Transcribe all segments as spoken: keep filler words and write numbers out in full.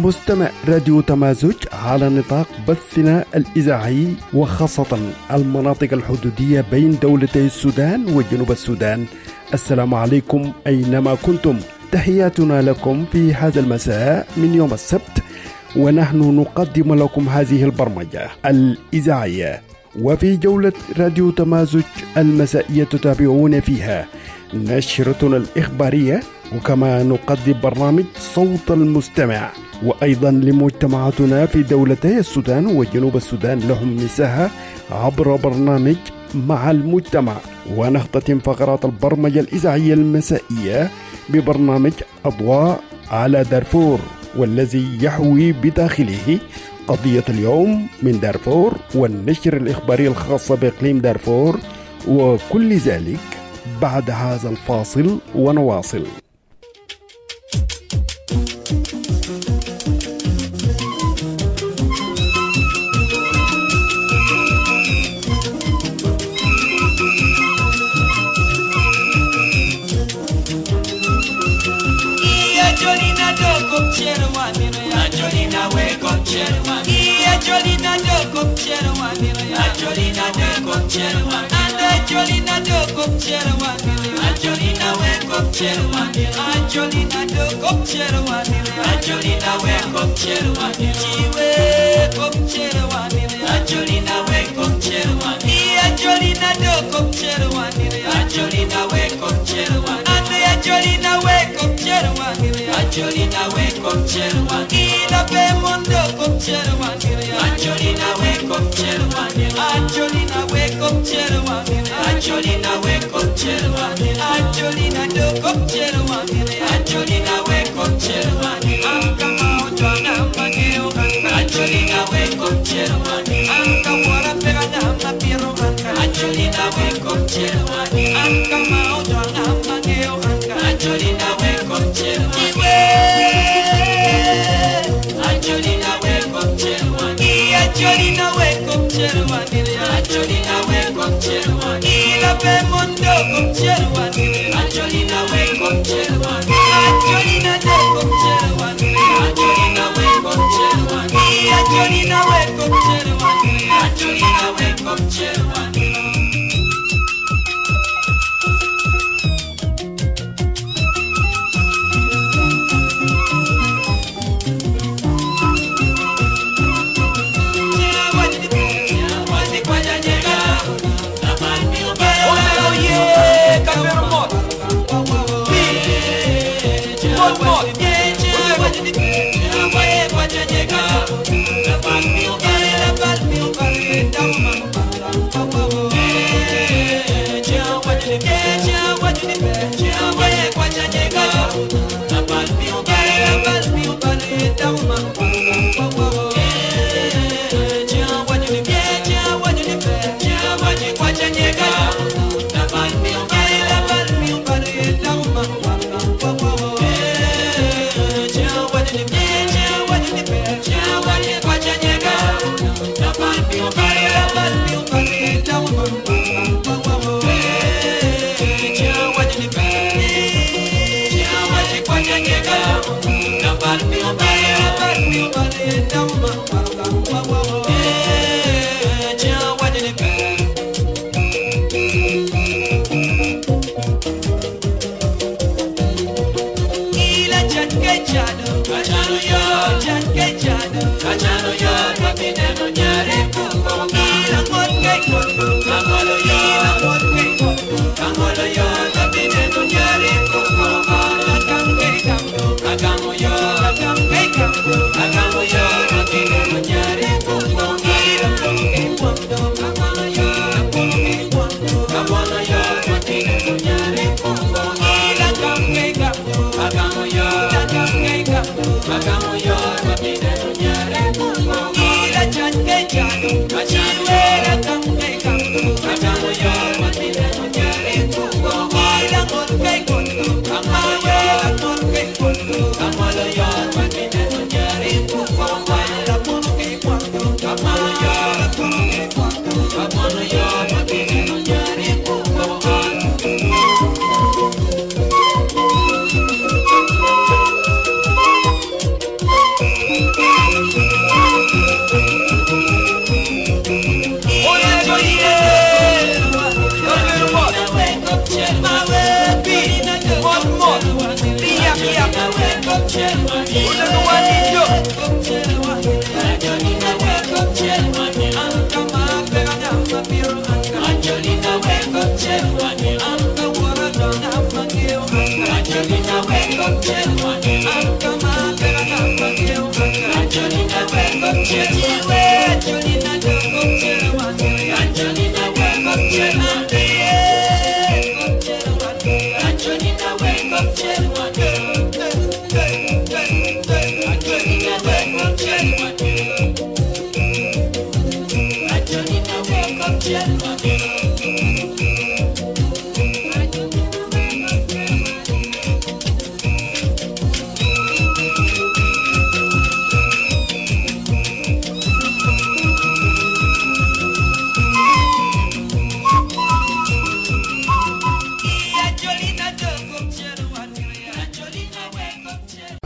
مستمع راديو تمازج على نطاق بثنا الإذاعي، وخاصة المناطق الحدودية بين دولتي السودان وجنوب السودان. السلام عليكم أينما كنتم، تحياتنا لكم في هذا المساء من يوم السبت، ونحن نقدم لكم هذه البرمجة الإذاعية. وفي جولة راديو تمازج المسائية تتابعون فيها نشرتنا الإخبارية، وكما نقدم برنامج صوت المستمع، وأيضا لمجتمعاتنا في دولتي السودان وجنوب السودان لهم مساحة عبر برنامج مع المجتمع. ونختتم فقرات البرمجة الإذاعية المسائية ببرنامج أضواء على دارفور، والذي يحوي بداخله قضية اليوم من دارفور والنشر الإخباري الخاص بإقليم دارفور، وكل ذلك بعد هذا الفاصل ونواصل. Anjolina we kom cherwa, iya Anjolina do kom cherwa, Anjolina do kom cherwa, Anjolina do kom cherwa, Anjolina we kom cherwa, Anjolina do kom cherwa, Anjolina we kom cherwa, Chiwe kom cherwa, Anjolina we kom cherwa, iya Anjolina do kom cherwa, Anjolina we kom cherwa, Anjolina we kom cherwa, Anjolina we kom cherwa, ila pe mondo kom cherwa, Anjolina we kom cherwa, Anjolina we kom cherwa, Anjolina we kom cherwa, Anjolina do kom cherwa, Anjolina we kom cherwa, anka maoto namba keo anka, Anjolina we kom cherwa, anka wara pega namba piro anka, Anjolina we kom cherwa, anka maoto namba keo anka, Anjolina we kom cherwa. Anjolina we kom cherwa, Anjolina we kom cherwa, Anjolina we kom cherwa, ila pe mondo kom cherwa, Anjolina we kom cherwa, Anjolina de kom cherwa, Anjolina we kom cherwa, Anjolina we kom cherwa, Anjolina we kom cherwa.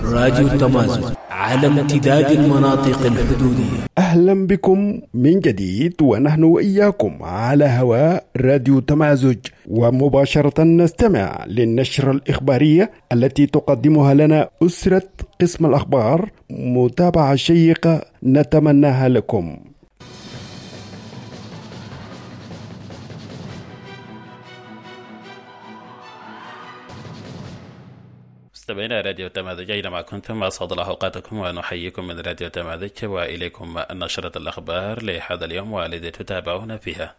راديو تمازج على امتداد المناطق الحدودية. أهلا بكم من جديد، ونحن وإياكم على هواء راديو تمازج، ومباشرة نستمع للنشرة الإخبارية التي تقدمها لنا أسرة قسم الأخبار. متابعة شيقة نتمناها لكم. مستمعينا راديو تمازج أينما كنتم، أسعد الله أوقاتكم ونحييكم من راديو تمازج وإليكم نشرة الأخبار لهذا اليوم والذي تتابعون فيها.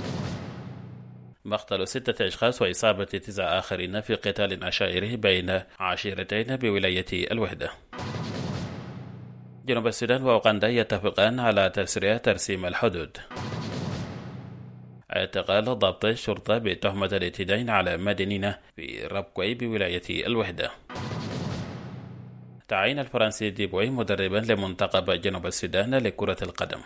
مقتل ستة أشخاص وإصابة تسعة آخرين في قتال عشائري بين عشيرتين بولاية الوحدة. جنوب السودان وأوغندا يتفقان على تسريع ترسيم الحدود. اعتقال ضابط الشرطة بتهمة الاعتداء على مدنيين في ربكوي بولاية الوحدة. تعين الفرنسي ديبوي مدربا لمنتخب جنوب السودان لكرة القدم.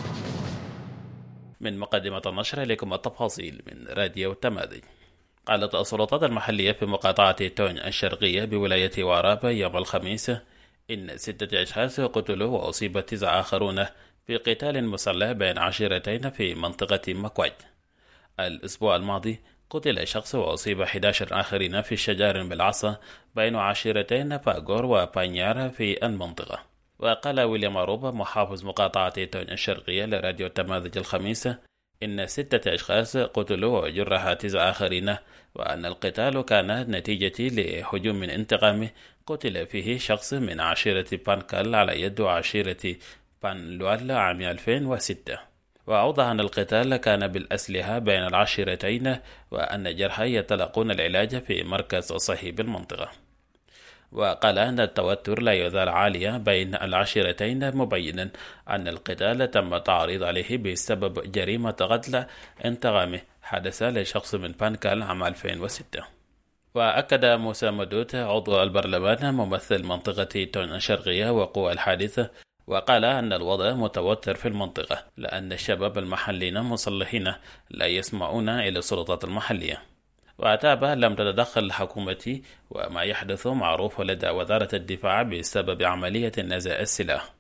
من مقدمة النشر لكم التفاصيل من راديو تمازج. قالت السلطات المحلية في مقاطعة تون الشرقية بولاية وارابا يوم الخميس إن ستة أشخاص قتلوا وأصيب تسعة آخرون في قتال مسلح بين عشيرتين في منطقة مكويت. الأسبوع الماضي قتل شخص وأصيب أحد عشر آخرين في شجار بالعصا بين عشيرتين باغور وبانيار في المنطقة. وقال ويليام أروبا محافظ مقاطعة تون الشرقية لراديو تمازج الخميس إن ستة أشخاص قتلوا وجرح تسعة آخرين، وأن القتال كان نتيجة لهجوم انتقامي قتل فيه شخص من عشيرة بانكال على يد عشيرة بانلوال عام ألفين وستة. وأوضح أن القتال كان بالأسلحة بين العشيرتين، وأن الجرحى يتلقون العلاج في مركز صحي بالمنطقة. وقال أن التوتر لا يزال عاليا بين العشيرتين، مبينا أن القتال تم تعريض عليه بسبب جريمة قتل انتقامي حدث لشخص من بانكال عام ألفين وستة. وأكد موسى مدوت عضو البرلمان ممثل منطقة تون الشرقية وقوع الحادثة، وقال أن الوضع متوتر في المنطقة لأن الشباب المحليين مسلحين لا يسمعون إلى السلطات المحلية. وتابع لم تتدخل الحكومة، وما يحدث معروف لدى وزارة الدفاع بسبب عملية نزاع السلاح.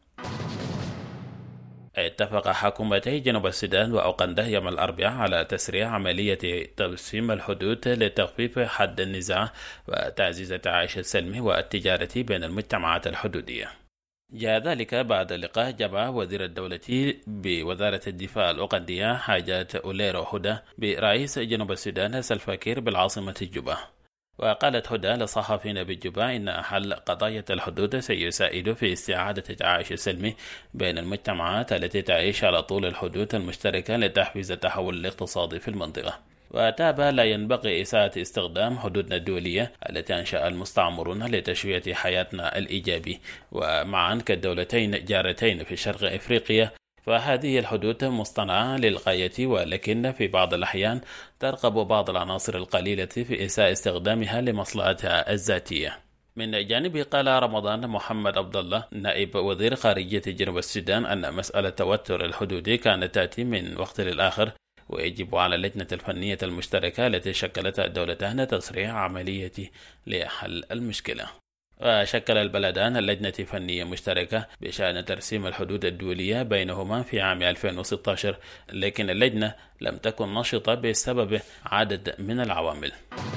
اتفق حكومتي جنوب السودان وأوغندا يوم الأربعاء على تسريع عملية ترسيم الحدود لتخفيف حد النزاع وتعزيز التعايش السلمي والتجارة بين المجتمعات الحدودية. جاء ذلك بعد لقاء جمع وزير الدولة بوزارة الدفاع الأوغندية حاجات أوليرو هدى برئيس جنوب السودان سلفا كير بالعاصمة جوبا. وقالت هدى للصحفيين بجوبا إن حل قضايا الحدود سيساعد في استعادة التعايش السلمي بين المجتمعات التي تعيش على طول الحدود المشتركة لتحفيز التحول الاقتصادي في المنطقة. وتابع لا ينبغي إساءة استخدام حدودنا الدولية التي أنشأ المستعمرون لتشويه حياتنا الإيجابي، ومعا كالدولتين جارتين في شرق إفريقيا، فهذه الحدود مصطنعة للغاية، ولكن في بعض الأحيان ترغب بعض العناصر القليلة في إساءة استخدامها لمصلحتها الذاتية. من جانبه قال رمضان محمد عبد الله نائب وزير خارجية جنوب السودان أن مسألة توتر الحدود كانت تأتي من وقت للآخر، ويجب على اللجنة الفنية المشتركة التي شكلتها الدولتان تسريع عملية لحل المشكلة. وشكل البلدان اللجنة فنية مشتركة بشأن ترسيم الحدود الدولية بينهما في عام ألفين وستة عشر، لكن اللجنة لم تكن نشطة بسبب عدد من العوامل.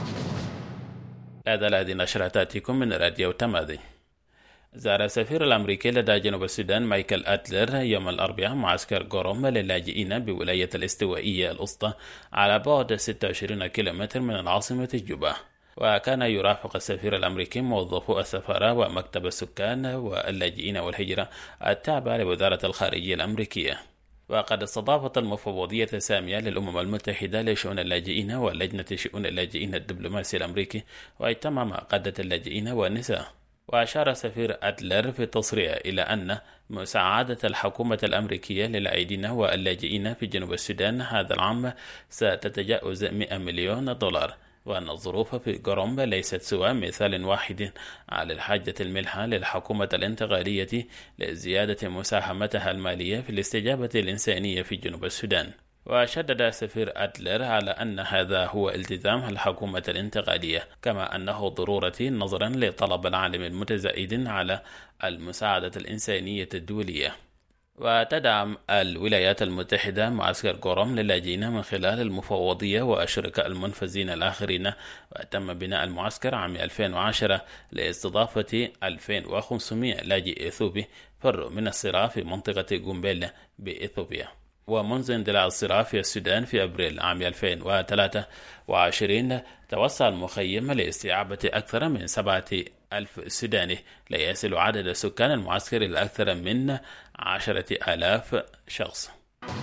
هذا الذي نشرت تأتيكم من راديو تمازج. زار السفير الأمريكي لدى جنوب السودان مايكل أتلر يوم الأربعاء معسكر غوروم للاجئين بولاية الاستوائية الوسطى على بعد ستة وعشرين كيلومتر من العاصمة جوبا. وكان يرافق السفير الأمريكي موظفو السفارة ومكتب السكان واللاجئين والهجرة التابع لوزارة الخارجية الأمريكية. وقد استضافت المفوضية السامية للأمم المتحدة لشؤون اللاجئين ولجنة شؤون اللاجئين الدبلوماسي الأمريكي واجتمع مع قادة اللاجئين والنساء. وأشار سفير أتلر في التصريح إلى أن مساعدة الحكومة الأمريكية للعائدين واللاجئين في جنوب السودان هذا العام ستتجاوز مئة مليون دولار، وأن الظروف في غوروم ليست سوى مثال واحد على الحاجة الملحة للحكومة الانتقالية لزيادة مساهمتها المالية في الاستجابة الإنسانية في جنوب السودان. وشدد السفير أدلر على أن هذا هو التزام الحكومة الانتقالية، كما أنه ضروري نظرا لطلب العالم المتزايد على المساعدة الإنسانية الدولية. وتدعم الولايات المتحدة معسكر قرم للاجئين من خلال المفوضية والشركاء المنفذين الآخرين، وتم بناء المعسكر عام ألفين وعشرة لاستضافة ألفين وخمسمائة لاجئ إثيوبي فروا من الصراع في منطقة جومبيلا بإثيوبيا. ومنذ اندلاع الصراع في السودان في أبريل عام ألفين وثلاثة وعشرين توسع المخيم لاستيعاب أكثر من سبعة ألف سوداني، ليصل عدد سكان المعسكر إلى أكثر من عشرة آلاف شخص.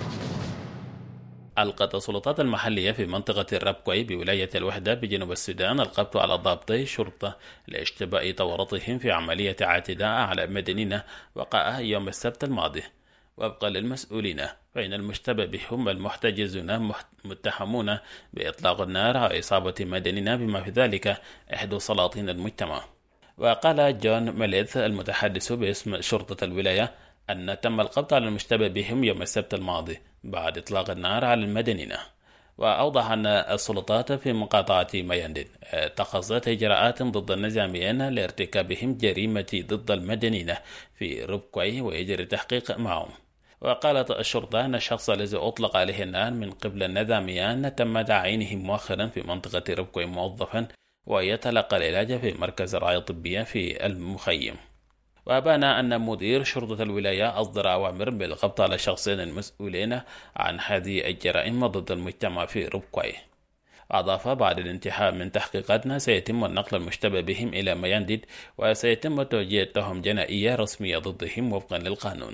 ألقت السلطات المحلية في منطقة الربكوي بولاية الوحدة بجنوب السودان القبض على ضابطي شرطة لاشتباك تورطهم في عملية اعتداء على مدنيين وقع يوم السبت الماضي. وفقا للمسؤولين فإن المشتبه بهم المحتجزون متهمون بإطلاق النار على إصابة مدنيين بما في ذلك إحدى سلاطين المجتمع. وقال جون ميليث المتحدث باسم شرطة الولاية أن تم القبض على المشتبه بهم يوم السبت الماضي بعد إطلاق النار على المدنيين. وأوضح أن السلطات في مقاطعة مياندين اتخذت إجراءات ضد النظاميين لارتكابهم جريمة ضد المدنيين في ربكوي ويجري التحقيق معهم. وقالت الشرطة أن الشخص الذي أطلق عليه النار من قبل النظاميين تم تعيينه مؤخرا في منطقة ربكوي موظفا ويتلقى العلاج في مركز رعاية طبية في المخيم. وأبان أن مدير شرطة الولاية أصدر أوامر بالقبض على الشخصين المسؤولين عن هذه الجرائم ضد المجتمع في ربكوي. أضاف بعد الانتهاء من تحقيقاتنا سيتم النقل المشتبه بهم إلى ميانديد وسيتم توجيه تهم جنائية رسمية ضدهم وفقا للقانون.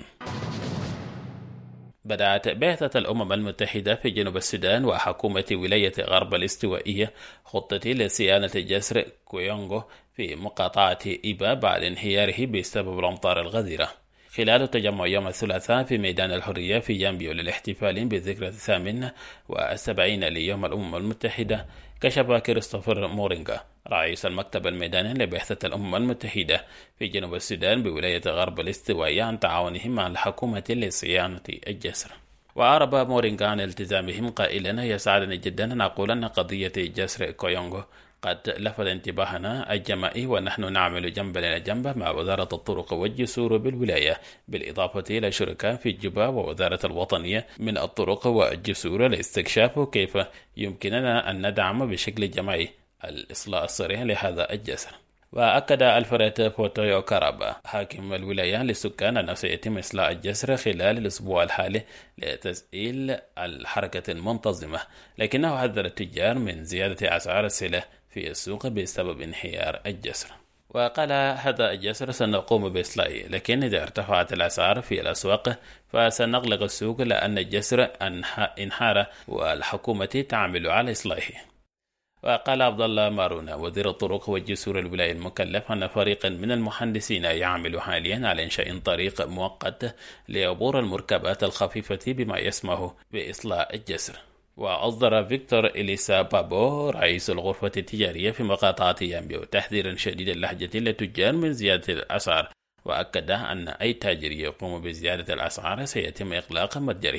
بدأت بعثة الأمم المتحدة في جنوب السودان وحكومة ولاية غرب الاستوائية خطة لصيانة جسر كويونغو في مقاطعة إيبا بعد انهياره بسبب الأمطار الغزيرة. خلال تجمع يوم الثلاثاء في ميدان الحرية في يامبيو للاحتفال بالذكرى الثامنة والسبعين ليوم الأمم المتحدة، كشف كريستوفر مورينغا رئيس المكتب الميداني لبعثة الأمم المتحدة في جنوب السودان بولاية غرب الاستوائية عن تعاونهم مع الحكومة لصيانة الجسر. وأعرب مورينغا عن التزامهم قائلا: يسعدني جدا أن أقول أن قضية جسر كويونغو قد لفت انتباهنا الجماعي، ونحن نعمل جنبا إلى جنب مع وزارة الطرق والجسور بالولاية، بالإضافة إلى شركاء في جوبا ووزارة الوطنية من الطرق والجسور لاستكشاف كيف يمكننا أن ندعم بشكل جماعي الإصلاح السريع لهذا الجسر. وأكد ألفريد فوتويو كارابا حاكم الولاية للسكان أنه سيتم إصلاح الجسر خلال الأسبوع الحالي لتسهيل الحركة المنتظمة، لكنه حذر التجار من زيادة أسعار السلع في السوق بسبب انهيار الجسر. وقال: هذا الجسر سنقوم بإصلاحه، لكن إذا ارتفعت الأسعار في الأسواق فسنغلق السوق لأن الجسر انحار والحكومة تعمل على إصلاحه. وقال عبد الله مارونا وزير الطرق والجسور الولاية المكلف أن فريقا من المهندسين يعمل حاليا على إنشاء طريق مؤقت لعبور المركبات الخفيفة بما يسمح بإصلاح الجسر. وأصدر فيكتور إليسا بابو رئيس الغرفة التجارية في مقاطعة يامبيو تحذيرا شديد اللهجة للتجار من زيادة الأسعار، وأكد أن أي تاجر يقوم بزيادة الأسعار سيتم إغلاق متجره.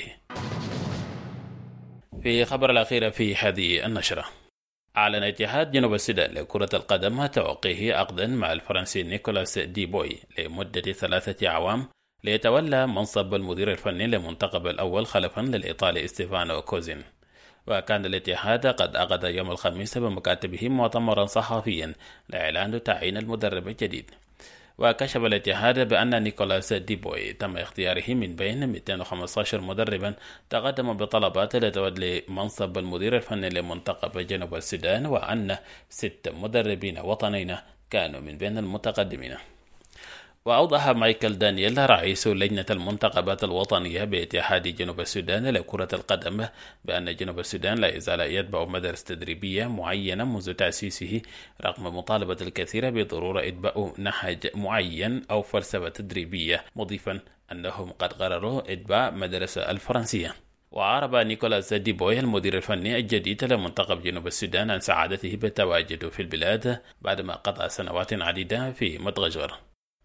في خبر الأخير في هذه النشرة، أعلن اتحاد جنوب السودان لكرة القدم توقيه عقدا مع الفرنسي نيكولاس ديبوي لمدة ثلاثة أعوام ليتولى منصب المدير الفني للمنتخب الأول خلفا للإيطالي ستيفانو كوزين. وكان الاتحاد قد عقد يوم الخميس بمكاتبه مؤتمرا صحفيا لإعلان تعيين المدرب الجديد. وكشف الاتحاد بأن نيكولاس ديبوي تم اختياره من بين مئتين وخمسة عشر مدربا تقدم بطلبات لتولي منصب المدير الفني لمنتخب جنوب السودان، وأن ست مدربين وطنيين كانوا من بين المتقدمين. وأوضح مايكل دانييل رئيس لجنة المنتخبات الوطنية باتحاد جنوب السودان لكرة القدم بأن جنوب السودان لا يزال يتبع مدارس تدريبية معينة منذ تأسيسه، رغم مطالبة الكثير بضرورة إتباع نهج معين أو فلسفة تدريبية، مضيفا أنهم قد قرروا إتباع مدرسة الفرنسية. وعرب نيكولاس ديبوي المدير الفني الجديد لمنتخب جنوب السودان عن سعادته بالتواجد في البلاد بعدما قضى سنوات عديدة في مدغشقر،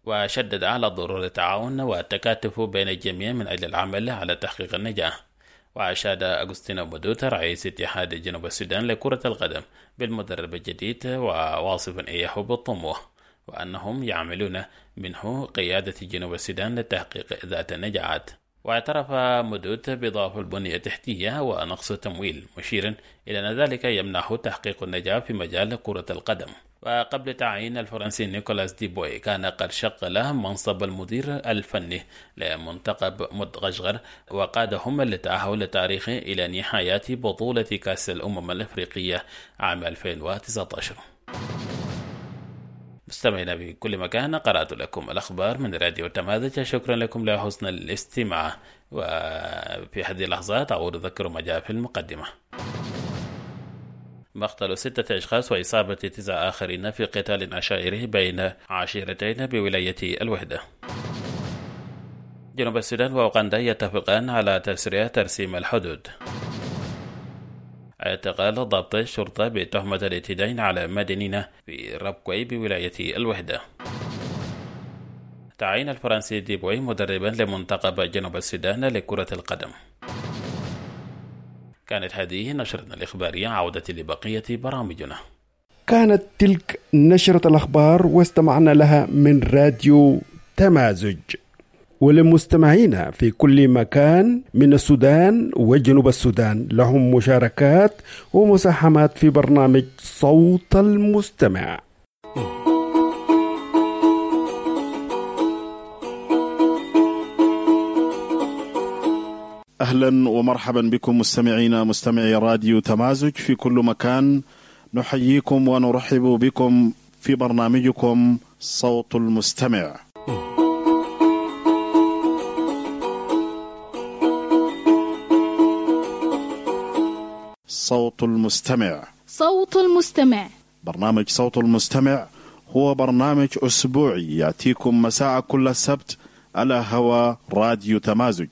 وشدد على ضرورة التعاون والتكاتف بين الجميع من أجل العمل على تحقيق النجاح. وأشاد أغسطينو مودوتا رئيس اتحاد جنوب السودان لكرة القدم بالمدرب الجديد وواصفا إياه بالطموح، وأنهم يعملون منه قيادة جنوب السودان لتحقيق ذات النجاعات. واعترف مودوت بضعف البنية التحتية ونقص التمويل، مشيرا إلى أن ذلك يمنعه تحقيق النجاح في مجال كرة القدم. وقبل تعيين الفرنسي نيكولاس ديبوي كان قد شق له منصب المدير الفني لمنتخب مدغشقر، وقادهم للتأهل التاريخي إلى نهايات بطولة كأس الأمم الأفريقية عام ألفين وتسعة عشر. مستمعينا بكل مكان، قرأت لكم الأخبار من راديو تماذج. شكرا لكم لحسن الاستماع، وفي هذه اللحظات أعود أذكر ما جاء في المقدمة. مقتل ستة أشخاص وإصابة تسعة آخرين في قتال عشائري بين عشيرتين بولاية الوحدة. جنوب السودان وأوغندا يتفقان على تسريع ترسيم الحدود. اعتقال ضبط الشرطة بتهمة الاعتداء على مدنيين في ربكوي بولاية الوحدة. تعيين الفرنسي ديبوي مدربا لمنتخب جنوب السودان لكرة القدم. كانت هذه نشرتنا الإخبارية، عودة لبقية برامجنا. كانت تلك نشرة الأخبار واستمعنا لها من راديو تمازج. وللمستمعين في كل مكان من السودان وجنوب السودان لهم مشاركات ومساهمات في برنامج صوت المستمع. أهلا ومرحبا بكم مستمعينا مستمعي راديو تمازج في كل مكان. نحييكم ونرحب بكم في برنامجكم صوت المستمع. صوت المستمع. صوت المستمع. برنامج صوت المستمع هو برنامج أسبوعي يأتيكم مساء كل السبت على هوا راديو تمازج.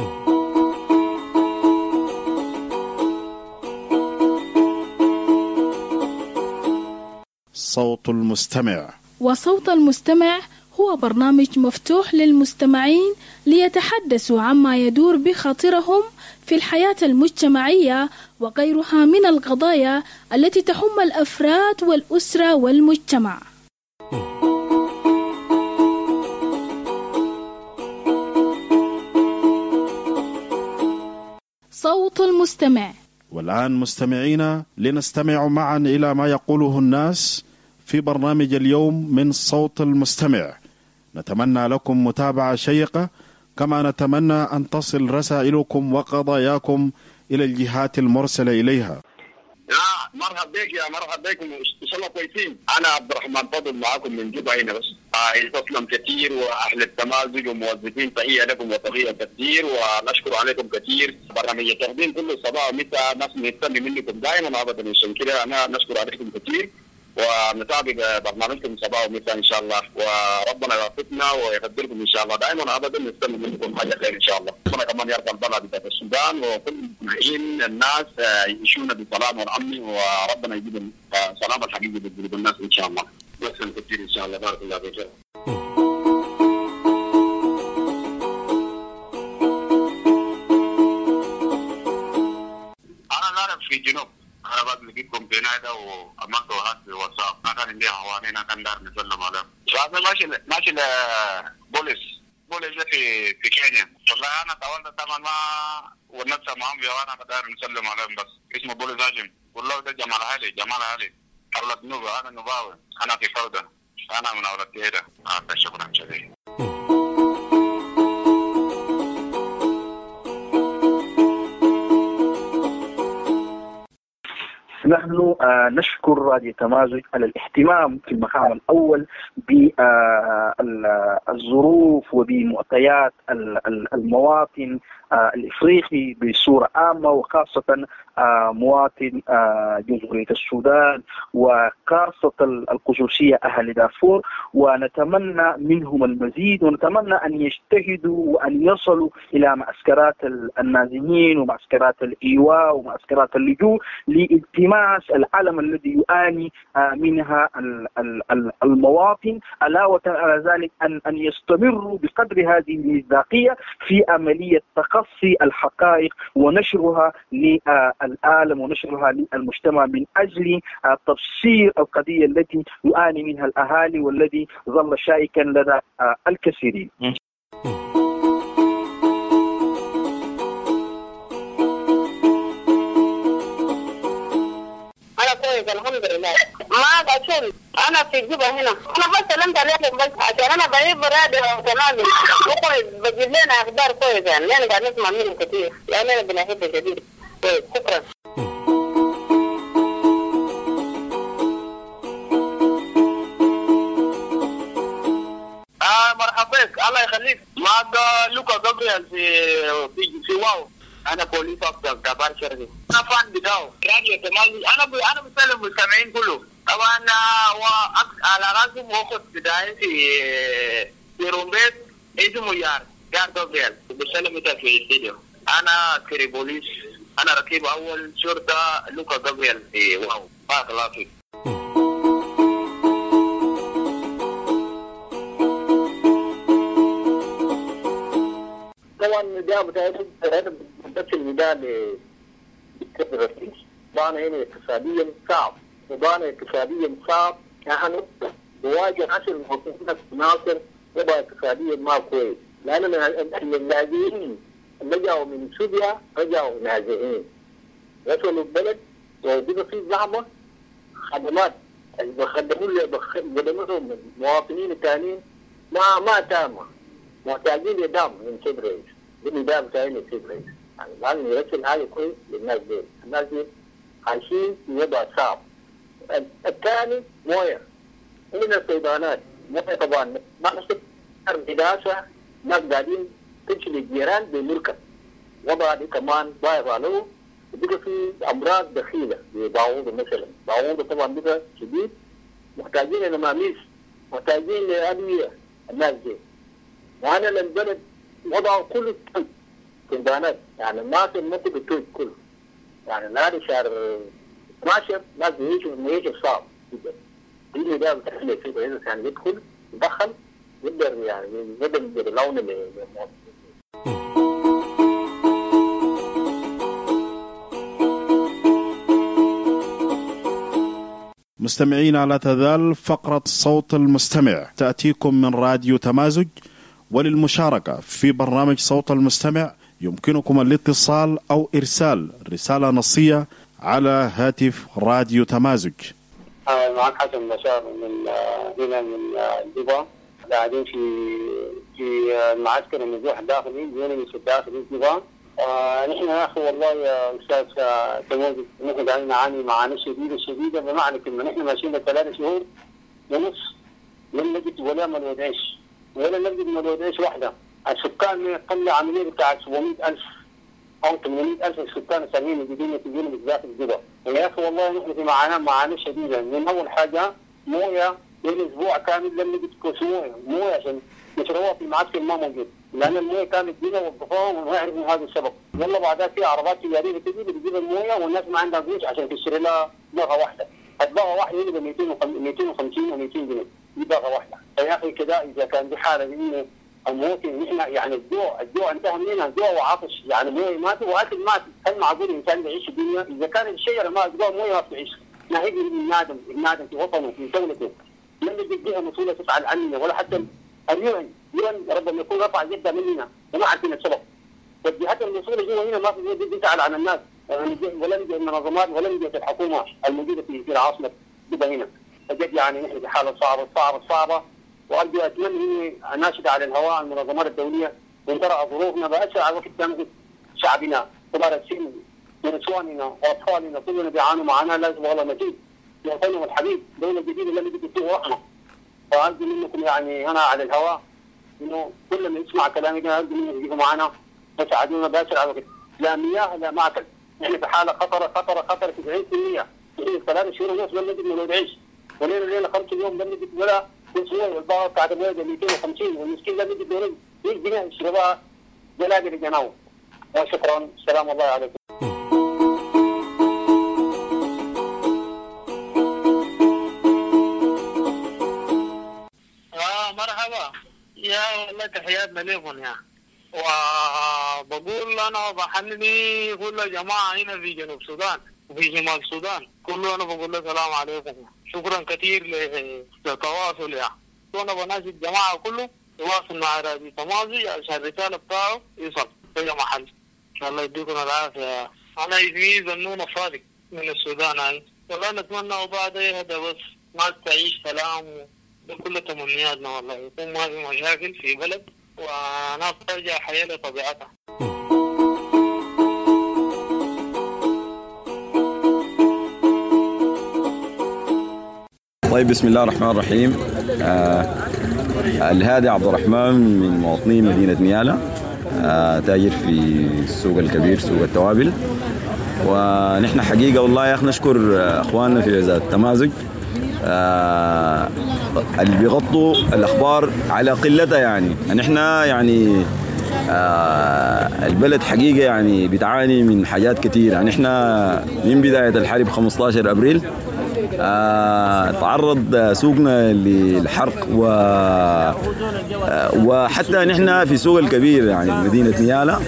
صوت المستمع. وصوت المستمع هو برنامج مفتوح للمستمعين ليتحدثوا عما يدور بخاطرهم في الحياة المجتمعية وغيرها من القضايا التي تهم الأفراد والأسرة والمجتمع. صوت المستمع. والآن مستمعينا لنستمع معا إلى ما يقوله الناس في برنامج اليوم من صوت المستمع. نتمنى لكم متابعة شيقة، كما نتمنى أن تصل رسائلكم وقضاياكم إلى الجهات المرسلة إليها. يا مرحبا بك يا مرحبا بكم، إن شاء الله كويسين. أنا عبد الرحمن فضل معكم من جوبا هنا بس. تسلم كثير وأهل التمازج وموظفين، تحية لكم وتحية كثير ونشكر عليكم كثير. برنامج التقديم كل صباح ومساء ناس نهتم منكم دائما أبدا، عشان كده أنا نشكر عليكم كثير ونتابع برنامجكم صباح ومساء إن شاء الله، وربنا يوفقنا ويقدركم إن شاء الله. دائما أبدا نستنى منكم حاجة خير إن شاء الله. ربنا كمان يرضى البلد بتاعت السودان وكل المسلمين الناس يعيشون بسلام والأمن، وربنا يجيب السلام الحقيقي بقلوب الناس إن شاء الله. نحسن كثير إن شاء الله. بارك الله فيك. أنا نعرف في جنوب، أنا بعد لقيتكم في نايدا وأمرت وهات في واتساب، ما كان عندي حوالينا كان دار نسلم عليهم. شعبنا ماشي ماشي لبوليس بوليس في في كينيا. والله أنا طولت طبعا ما ونفسه معهم يا وانا دار نسلم عليهم بس. اسمه بوليس هاشم، والله ده جمال علي جمال علي أولاد نوبة. أنا نوباوي، أنا في فوضى، أنا من أولاد تيرا. آه شكرا شديد. نحن نشكر راديو تمازج على الاهتمام في المقام الأول بالظروف وبمعطيات المواطن الإفريقي بصورة عامة، وخاصة مواطن جمهورية السودان وخاصة الخصوصية أهل دارفور. ونتمنى منهم المزيد، ونتمنى أن يجتهدوا وأن يصلوا إلى معسكرات النازحين ومعسكرات الإيواء ومعسكرات اللجوء لالتماس العلم الذي يعاني منها المواطن. علاوة على ذلك أن أن يستمروا بقدر هذه المصداقية في عملية تقبل تخصي الحقائق ونشرها للعالم ونشرها للمجتمع من أجل تبصير القضية التي يعاني منها الأهالي والذي ظل شائكا لدى الكثيرين. الحمد لله ما بشوف انا في جوبا هنا انا بس سلمت عليكم بس عشان انا بعيد برادة تماما وكويس بجيب لنا اخبار كويس يعني لأن قاعد نسمع منهم كثير لأن انا بنحب جديد كويس. شكرا. اه مرحبا بك الله يخليك. معك لوكا جابرييل في في في واو. أنا بوليس أفضل كبار شرقي. أنا فان بتاعه راديو تمازج. أنا ب... أنا بسلم المستمعين كله. طبعا على راسهم وقت بداية في في رومبيت اسمه يار يار جابرييل بسلم بتاع في الاستديو. أنا عسكري بوليس. أنا ركيب أول شرطة لوكا جابرييل في واو. بارك الله فيك. طبعا النداء بتاعتهم بس النداء للسيد الرئيس بانا هنا اقتصاديا صعب وبانا اقتصاديا صعب نحن نواجه عشر المواطنين في ناصر وبا اقتصاديا ما كويس لأننا اللاجئين اللي جاوا من سوريا رجعوا نازحين وصلوا البلد وبقى في زعمة خدمات بخدموا بخدمتهم المواطنين الثانيين ما ما تامة محتاجين يدعم من سيد رئيس بالنداء بتاعين السيد رئيس يعني لازم يرسل حاجة كويس للناس دي. الناس دي عايشين في وضع صعب. الثاني موية من الصيدانات موية طبعا ما نشوف دراسة ناس قاعدين تمشي للجيران بمركب وضع دي كمان ضايق عليه بقى في أمراض دخيلة بعوض مثلا بعوض طبعا بقى شديد محتاجين لماميس محتاجين لأدوية الناس دي. وأنا للبلد وضعوا كل الصيدانات يعني ما في المنطقة التوج كله يعني نادي شهر اثناشر ناس يعيشوا يعيشوا صعب جدا. دي ده بتحلي فيه إذا كان يدخل يدخل يقدر يعني يقدر باللون اللي مستمعين لا تزال فقرة صوت المستمع تأتيكم من راديو تمازج. وللمشاركة في برنامج صوت المستمع يمكنكم الاتصال أو إرسال رسالة نصية على هاتف راديو تمازج. معك حسن بشار من هنا من الجبهة قاعدين في في المعسكر النزوح الداخلي زين في الداخلي الجبهة. نحن يا أخي والله يا أستاذ تمازج نحن قاعدين نعاني معاناة شديدة شديدة بمعنى كلمة نحن ماشيين لثلاث شهور ونص لم نجد ولا ملود عيش ولا نجد ملود عيش واحدة. السكان يقل عملية بتاع سبعمائة ألف أو ثمانمائة ألف السكان السامين الجديدين يتجون بالذات الجبهة. يا أخي والله نحن في معاناة معاناة شديدة. من أول حاجة موية من أسبوع كامل لم نجد كوس موية موية عشان مشروع في المعسكر ما موجود لأن الموية كانت دينا وقفوها وما يعرفوا هذا السبب. يلا بعدها في عربات تجارية تجي بتجيب الموية والناس ما عندها فلوس عشان تشتري لها باغة واحدة. الباغة واحدة يجي ب مئتين وخمسين و مئتين جنيه دي باغة واحدة. يا أخي كذا إذا كان بحالة إنه المواطن نحن يعني الجوع الجوع انتهى مننا الجوع وعطش يعني مويه ماتوا واكل مات. هل معقول انسان يعيش الدنيا اذا كان الشجره ما تقوى مويه ما بتعيش؟ ناهيك النادم النادم في وطنه في دولته لم يجد بها مسؤوله تسال عننا ولا حتى اليوم يوم ربما يكون رفع جدا مننا وما عارفين السبب. والجهات المسؤوله جوا هنا ما في تسال عن الناس ولا نجد المنظمات ولا نجد الحكومه الموجوده في في العاصمه جدا هنا. فجد يعني نحن في حاله صعبه صعبه صعبه. وأرجو أتمنى إني أناشد على الهواء المنظمات الدولية وإن ترى ظروفنا بأسرع وقت تنقذ شعبنا كبار السن ونسواننا وأطفالنا كلنا بيعانوا معنا لازم والله مزيد في وطننا الحبيب دولة جديدة لم يجد فيه رحمة. فأرجو منكم يعني أنا على الهواء إنه كل من يسمع كلامي ده أرجو منكم يجيبوا معنا وتساعدونا بأسرع وقت. لا مياه لا ماكل نحن في حالة خطرة خطرة خطرة تسعين بالمئة في ثلاث شهور ونص لم نجد مولود عيش وليلة ليلة خمس يوم لم نجد ولا والسوق والباقة بتاعت الوالدة مئتين وخمسين والمسكين لم يجد دولار مئة جنيه يشربها جلاجل الجناوة. وشكرا السلام الله عليكم. آه مرحبا يا والله تحياتنا لكم يا وبقول أنا بحنني كل جماعة هنا في جنوب السودان وفي شمال السودان كله، أنا بقول له السلام عليكم، شكرا كثير للتواصل يعني. وأنا بناشد الجماعة كله يواصل مع راديو تمازج عشان الرسالة بتاعه يوصل في محل. الله يديكم العافية. أنا اسمي زنون الصادق من السودان هاي، والله نتمنى بعد هذا بس ما تعيش سلام بكل تمنياتنا، والله يكون ما في مشاكل في بلد وناس ترجع حياة لطبيعتها. طيب، بسم الله الرحمن الرحيم. آه الهادي عبد الرحمن من مواطني مدينة نيالا، آه تاجر في السوق الكبير سوق التوابل. ونحن حقيقة والله يا أخي نشكر أخواننا في وزارة التمازج آه اللي بيغطوا الأخبار على قلتها. يعني نحن يعني آه البلد حقيقة يعني بتعاني من حاجات كتير. يعني نحن من بداية الحرب خمسة عشر أبريل آه تعرض سوقنا للحرق، و آه وحتى نحن في سوق الكبير يعني مدينة نيالا،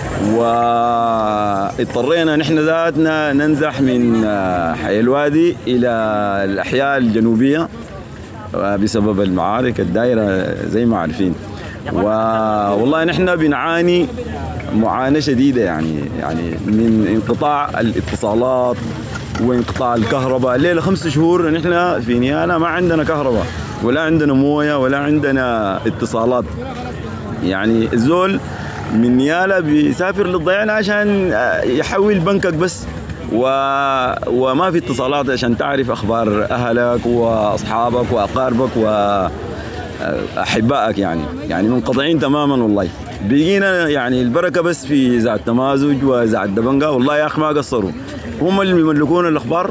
واضطرينا نحن ذاتنا ننزح من آه حي الوادي إلى الأحياء الجنوبية آه بسبب المعارك الدائرة زي ما عارفين. والله نحن بنعاني معاناة شديدة يعني يعني من انقطاع الاتصالات وانقطاع الكهرباء. الليلة خمس شهور نحن في نيالا ما عندنا كهرباء ولا عندنا موية ولا عندنا اتصالات. يعني الزول من نيالا بيسافر للضيعان عشان يحول بنكك بس، و... وما في اتصالات عشان تعرف أخبار أهلك وأصحابك وأقاربك وأحبائك. يعني يعني منقطعين تماما. والله بيجينا يعني البركة بس في إذاعة التمازج وإذاعة دبنجة. والله يا أخي ما قصروا، هم اللي بيملكون الأخبار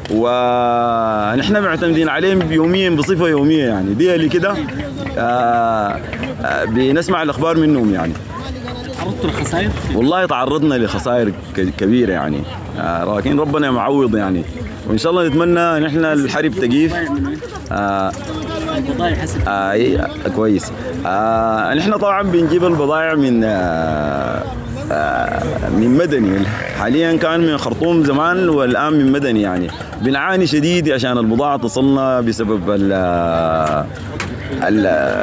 ونحن معتمدين عليهم يوميا بصفة يومية. يعني دي اللي كده آه آه بنسمع الأخبار منهم. يعني تعرضتوا لخسائر؟ والله تعرضنا لخسائر كبيرة يعني آه لكن ربنا معوض يعني، وإن شاء الله نتمنى نحن الحرب تقيف. آه البضائع حسب آه كويس. آه نحن طبعا بنجيب البضائع من آه آه من مدني. حاليا كان من خرطوم زمان والآن من مدني. يعني بنعاني شديد عشان البضاعة تصلنا بسبب ال ال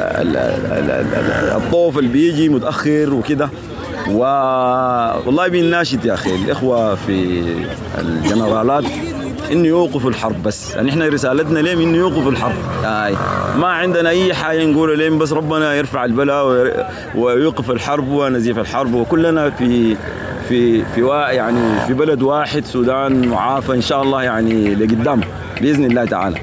الطوف اللي بيجي متأخر وكده. والله بنناشد يا أخي الإخوة في الجنرالات إنه يوقفوا الحرب بس. يعني إحنا رسالتنا لهم إنه يوقفوا الحرب. آه ما عندنا أي حاجة نقول لهم، بس ربنا يرفع البلاء ويوقف الحرب ونزيف الحرب، وكلنا في في في يعني في بلد واحد سودان معافى إن شاء الله يعني لقدام بإذن الله تعالى.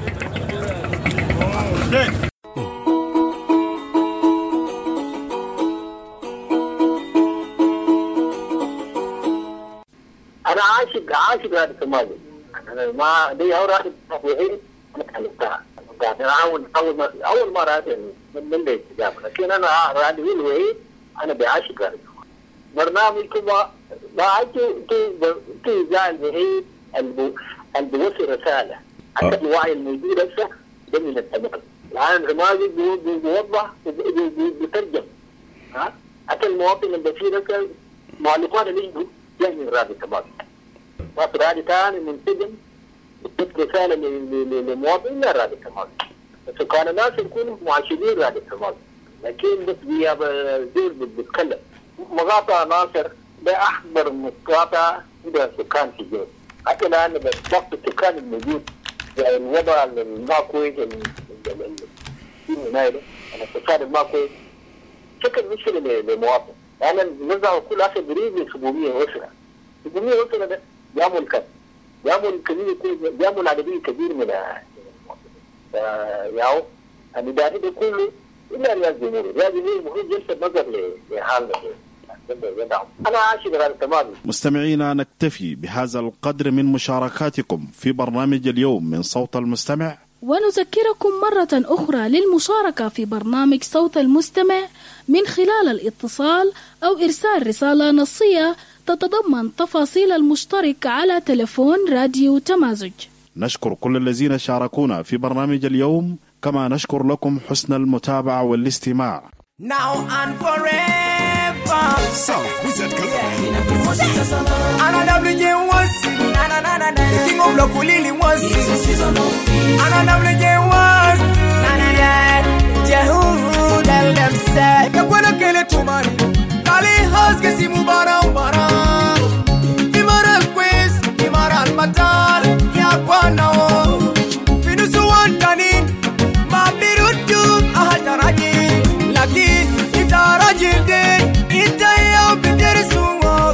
أنا عاشق عاشق هذا التمازج. أنا ما دي أول واحد وحيد أنا كلمتها. أنا أول أول ما أول مرة من من اللي استجابة، لكن أنا راديو الوحيد أنا بعاشق هذا برنامجكم. ما أنتوا أنتوا أنتوا زعل الوحيد اللي اللي بيوصل رسالة. حتى الوعي الموجود هسه ده من التمازج. الآن التمازج بيوضح بيترجم. ها حتى المواطن اللي فيه هسه معلومات اللي يجوا جاي من راديو التمازج. ما في راديو ثاني منسجم بيدي رسالة للمواطن لا راديو التمازج. بس كان الناس يكونوا معاشرين راديو التمازج، لكن بس بيا زول بيتكلم. مقاطعة ناصر ده أكبر مقاطعة عند سكان في الجنوب. حتى الآن ضغط السكان الموجود يعني الوضع الما كويس في هنايا الاقتصاد الما كويس شكل مشكلة للمواطن. يعني نزعوا كل آخر بريد سبعمية أسرة. سبعمية أسرة ده جامل كم جامل كبير جامل عددية كبير من ياو النداء ده كله إلا رياض جمهوري. رياض جمهوري مهم جلسة نظر لحالنا. أنا عاشق هذا التمازج. مستمعينا، نكتفي بهذا القدر من مشاركاتكم في برنامج اليوم من صوت المستمع، ونذكركم مرة أخرى للمشاركة في برنامج صوت المستمع من خلال الاتصال أو إرسال رسالة نصية تتضمن تفاصيل المشترك على تلفون راديو تمازج. نشكر كل الذين شاركونا في برنامج اليوم، كما نشكر لكم حسن المتابعة والاستماع. Now and forever Sound Wizard Ana W J Wasi, the king of Lokulili Wasi. Ana W J Wasi, Jehud El Demse. Yakwena kele tumani, Kali Haske simu bara bara. Imara Quiz, Imara Matal, Yakwana o. Finusu Wantanin, Mabirutu Ahataraji, Lakin Itaraji Day, Itaya Biderisu.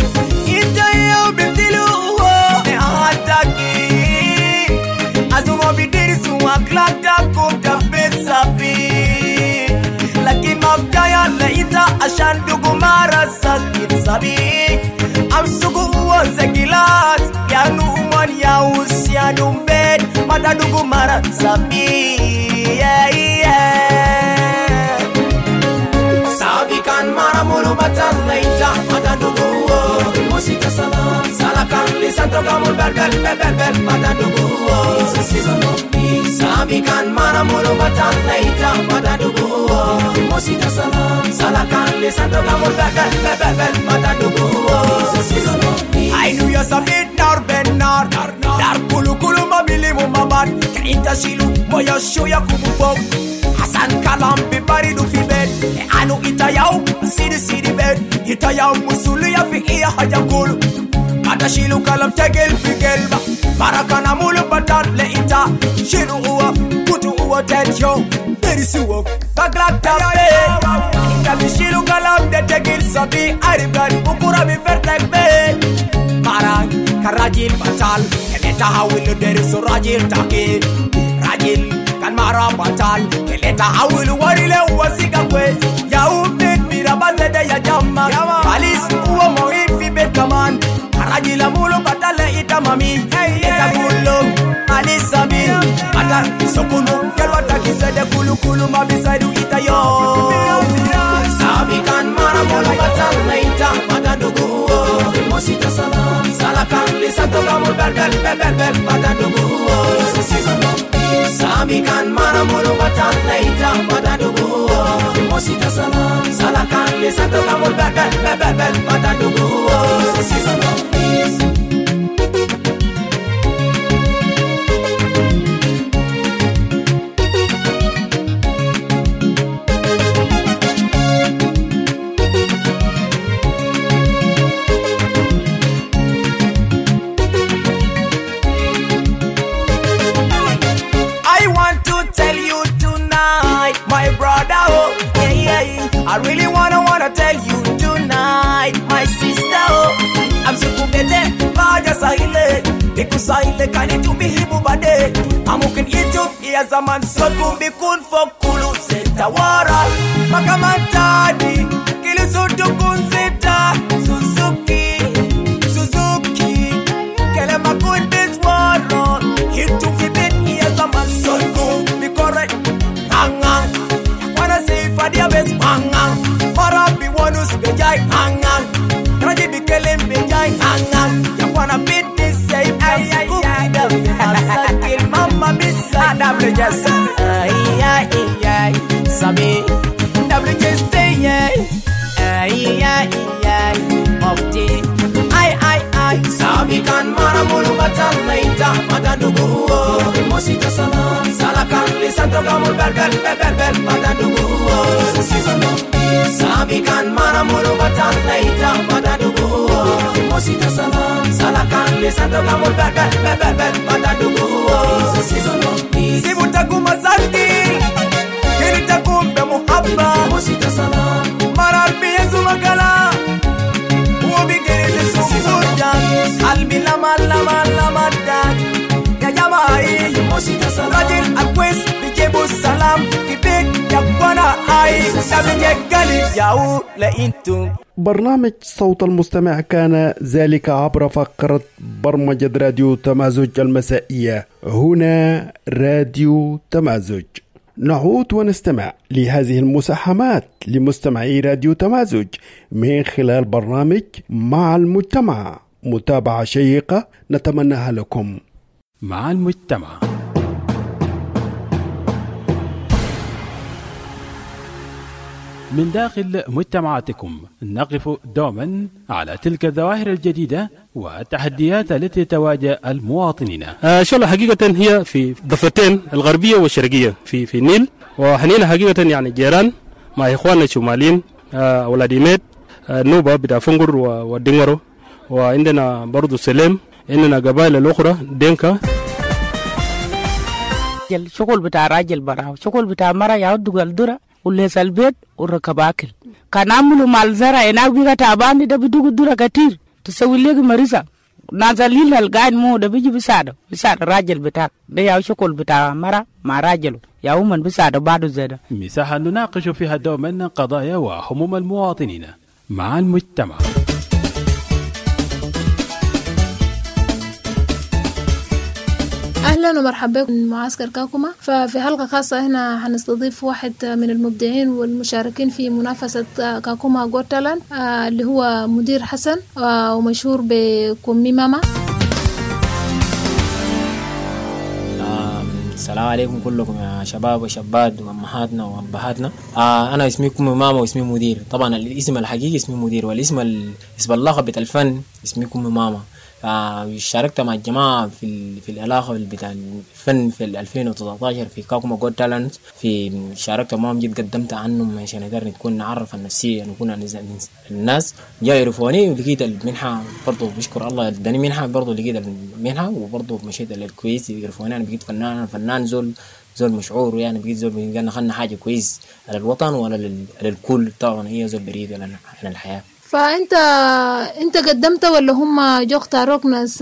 Klata kumta pesa pi Laki mabdaya leita ashandugu mara sakit sabi Amsugu uoze gilat Yanu umwan ya usia dumbed Madadugu mara sabi Yeah yeah Sabi kan mara mulu batan leita Madadugu uoze Musika salam Salakan lisanto kamul bel bel bel bel bel Madadugu uoze Season of Sabi kan mana mulu batan leita madadugu Musita salam Salakan lisanto kamul bel bel bel bel Madadugu I knew you sabit nar ben nar Dar kulu kulu mabili mu mabat Ka inta shilu moyo shuya kubufo Hasan kalam bibari du fi bed E anu ita yaw sidi sidi bed Ita yaw musulu ya fi iya haja kulu Kata shilu kalam tegel fi gelba Barakana mulu batan leita Shiru uwa, kutu uwa tenjo Derisi uwa, kaglak tape Kami shilu kalam de tegil sabi Aribgari ukura mi fertek be Marang, karajil batal Keleta hawilu derisu rajil takin Rajil, kan mara batal Keleta hawilu warile uwa siga kwez Ya ubit mirabaze de ya jama Kalis uwa mohifi bet kaman Karajila mulu batale ita mami Eta bulum Alisabi Ata sokunu Kelwata kisede kulu kulu Mabisaidu ita yo Sabi kan mara mulu batale ita Madadugu Musita salam Salakan lisanto kamul bel bel bel bel bel Madadugu Sabi kan mara mulu batale ita Madadugu Musita salam Salakan lisanto kamul bel bel bel bel bel Madadugu Season of peace I really wanna wanna tell you tonight, my sister. Oh, I'm so kubete, baja sahile, biku sahile kani tumihibu bade. Amukin itu iya zaman so kumbi kun fokulu seta waral. Makamantani, kili sudu kun seta Suzuki, Suzuki. Kele makun this waral, hitu fibit iya zaman so kumbi correct. Hangang, wanna say fadia best hangang. Marabi wanus bejai hangang. Raji bikelem bejai hangang. Yakwana beat this same as Google. Sakil mama bisa double just. Ay ay ay. Sabi double just say yeah. Ay ay ay. Opti. Ay ay ay. Sabi kan mara mulu batan leita madadugu. Musita salam. Salakan lisanto kamul bel bel bel bel bel madadugu. Season of peace. Sabi kan mara mulu batan leita madadugu. Musita salam. Salakan lisanto kamul bel bel bel bel bel madadugu. Season of peace. Sibutakum azantil. Kilitakum be muhabba. Musita salam. Maral biyezu magala. Ubi gere susuja. Albi lama lama lama dan. Ya jamai. Musita salam. Rajil akwes bijebu salam. Kibik yakwana ai. Sabinye gali yau la intum. برنامج صوت المستمع كان ذلك عبر فقرة برمجة راديو تمازج المسائية هنا راديو تمازج. نعود ونستمع لهذه المساهمات لمستمعي راديو تمازج من خلال برنامج مع المجتمع. متابعة شيقة نتمناها لكم. مع المجتمع. من داخل مجتمعاتكم نقف دوما على تلك الظواهر الجديدة والتحديات التي تواجه المواطنين. آه شغلة حقيقة هي في ضفتين الغربية والشرقية في في النيل، وحنينا حقيقة يعني جيران مع إخواننا الشماليين آه ولاديميت آه نوبة بتاع فنجر والدنغرو، وعندنا برضو سليم، عندنا قبائل الأخرى دينكا. شغل بتاع راجل براو، شغل بتاع مرة يعود الدرة وليس البيت وركب أكل. كان عملوا مال زرع هناك بيجا تعبان ده بدوق الدرة كتير تسوي لك مريضة نازلين القاعد مو ده بيجي بيساعده بيساعد الراجل بتاعك ده يا شغل بتاع مرة مع راجله يا ومن بيساعده بعده زيادة. مساحة نناقش فيها دوما قضايا وهموم المواطنين مع المجتمع. أهلا ومرحبا بكم من معسكر كاكوما. ففي حلقة خاصة هنا هنستضيف واحد من المبدعين والمشاركين في منافسة كاكوما جوت تالنت اللي هو مدير حسن ومشهور بكومي ماما. السلام عليكم كلكم يا شباب وشابات وأمهاتنا وأبهاتنا. آه أنا اسمي كومي ماما واسمي مدير. طبعا الاسم الحقيقي اسمي مدير، والاسم اسم اللقب بتاع الفن اسمي كومي ماما. شاركت مع الجماعة في في العلاقة بتاع الفن في ألفين وتسعتاشر في كاكوما جوت تالنت. في شاركت معهم، جيت قدمت عنهم عشان نقدر نكون نعرف النفسية، نكون الناس جاي يعرفوني، ولقيت المنحة برضو بشكر الله اداني منحة، برضو لقيت المنحة وبرضو مشيت للكويس يعرفوني. أنا بقيت فنان، أنا فنان زول زول مشعور، يعني بقيت زول بقينا خلنا حاجة كويس على الوطن ولا للكل. طبعا هي زول بريد عن الحياة. فأنت أنت قدمت ولا هم جو اختاروك ناس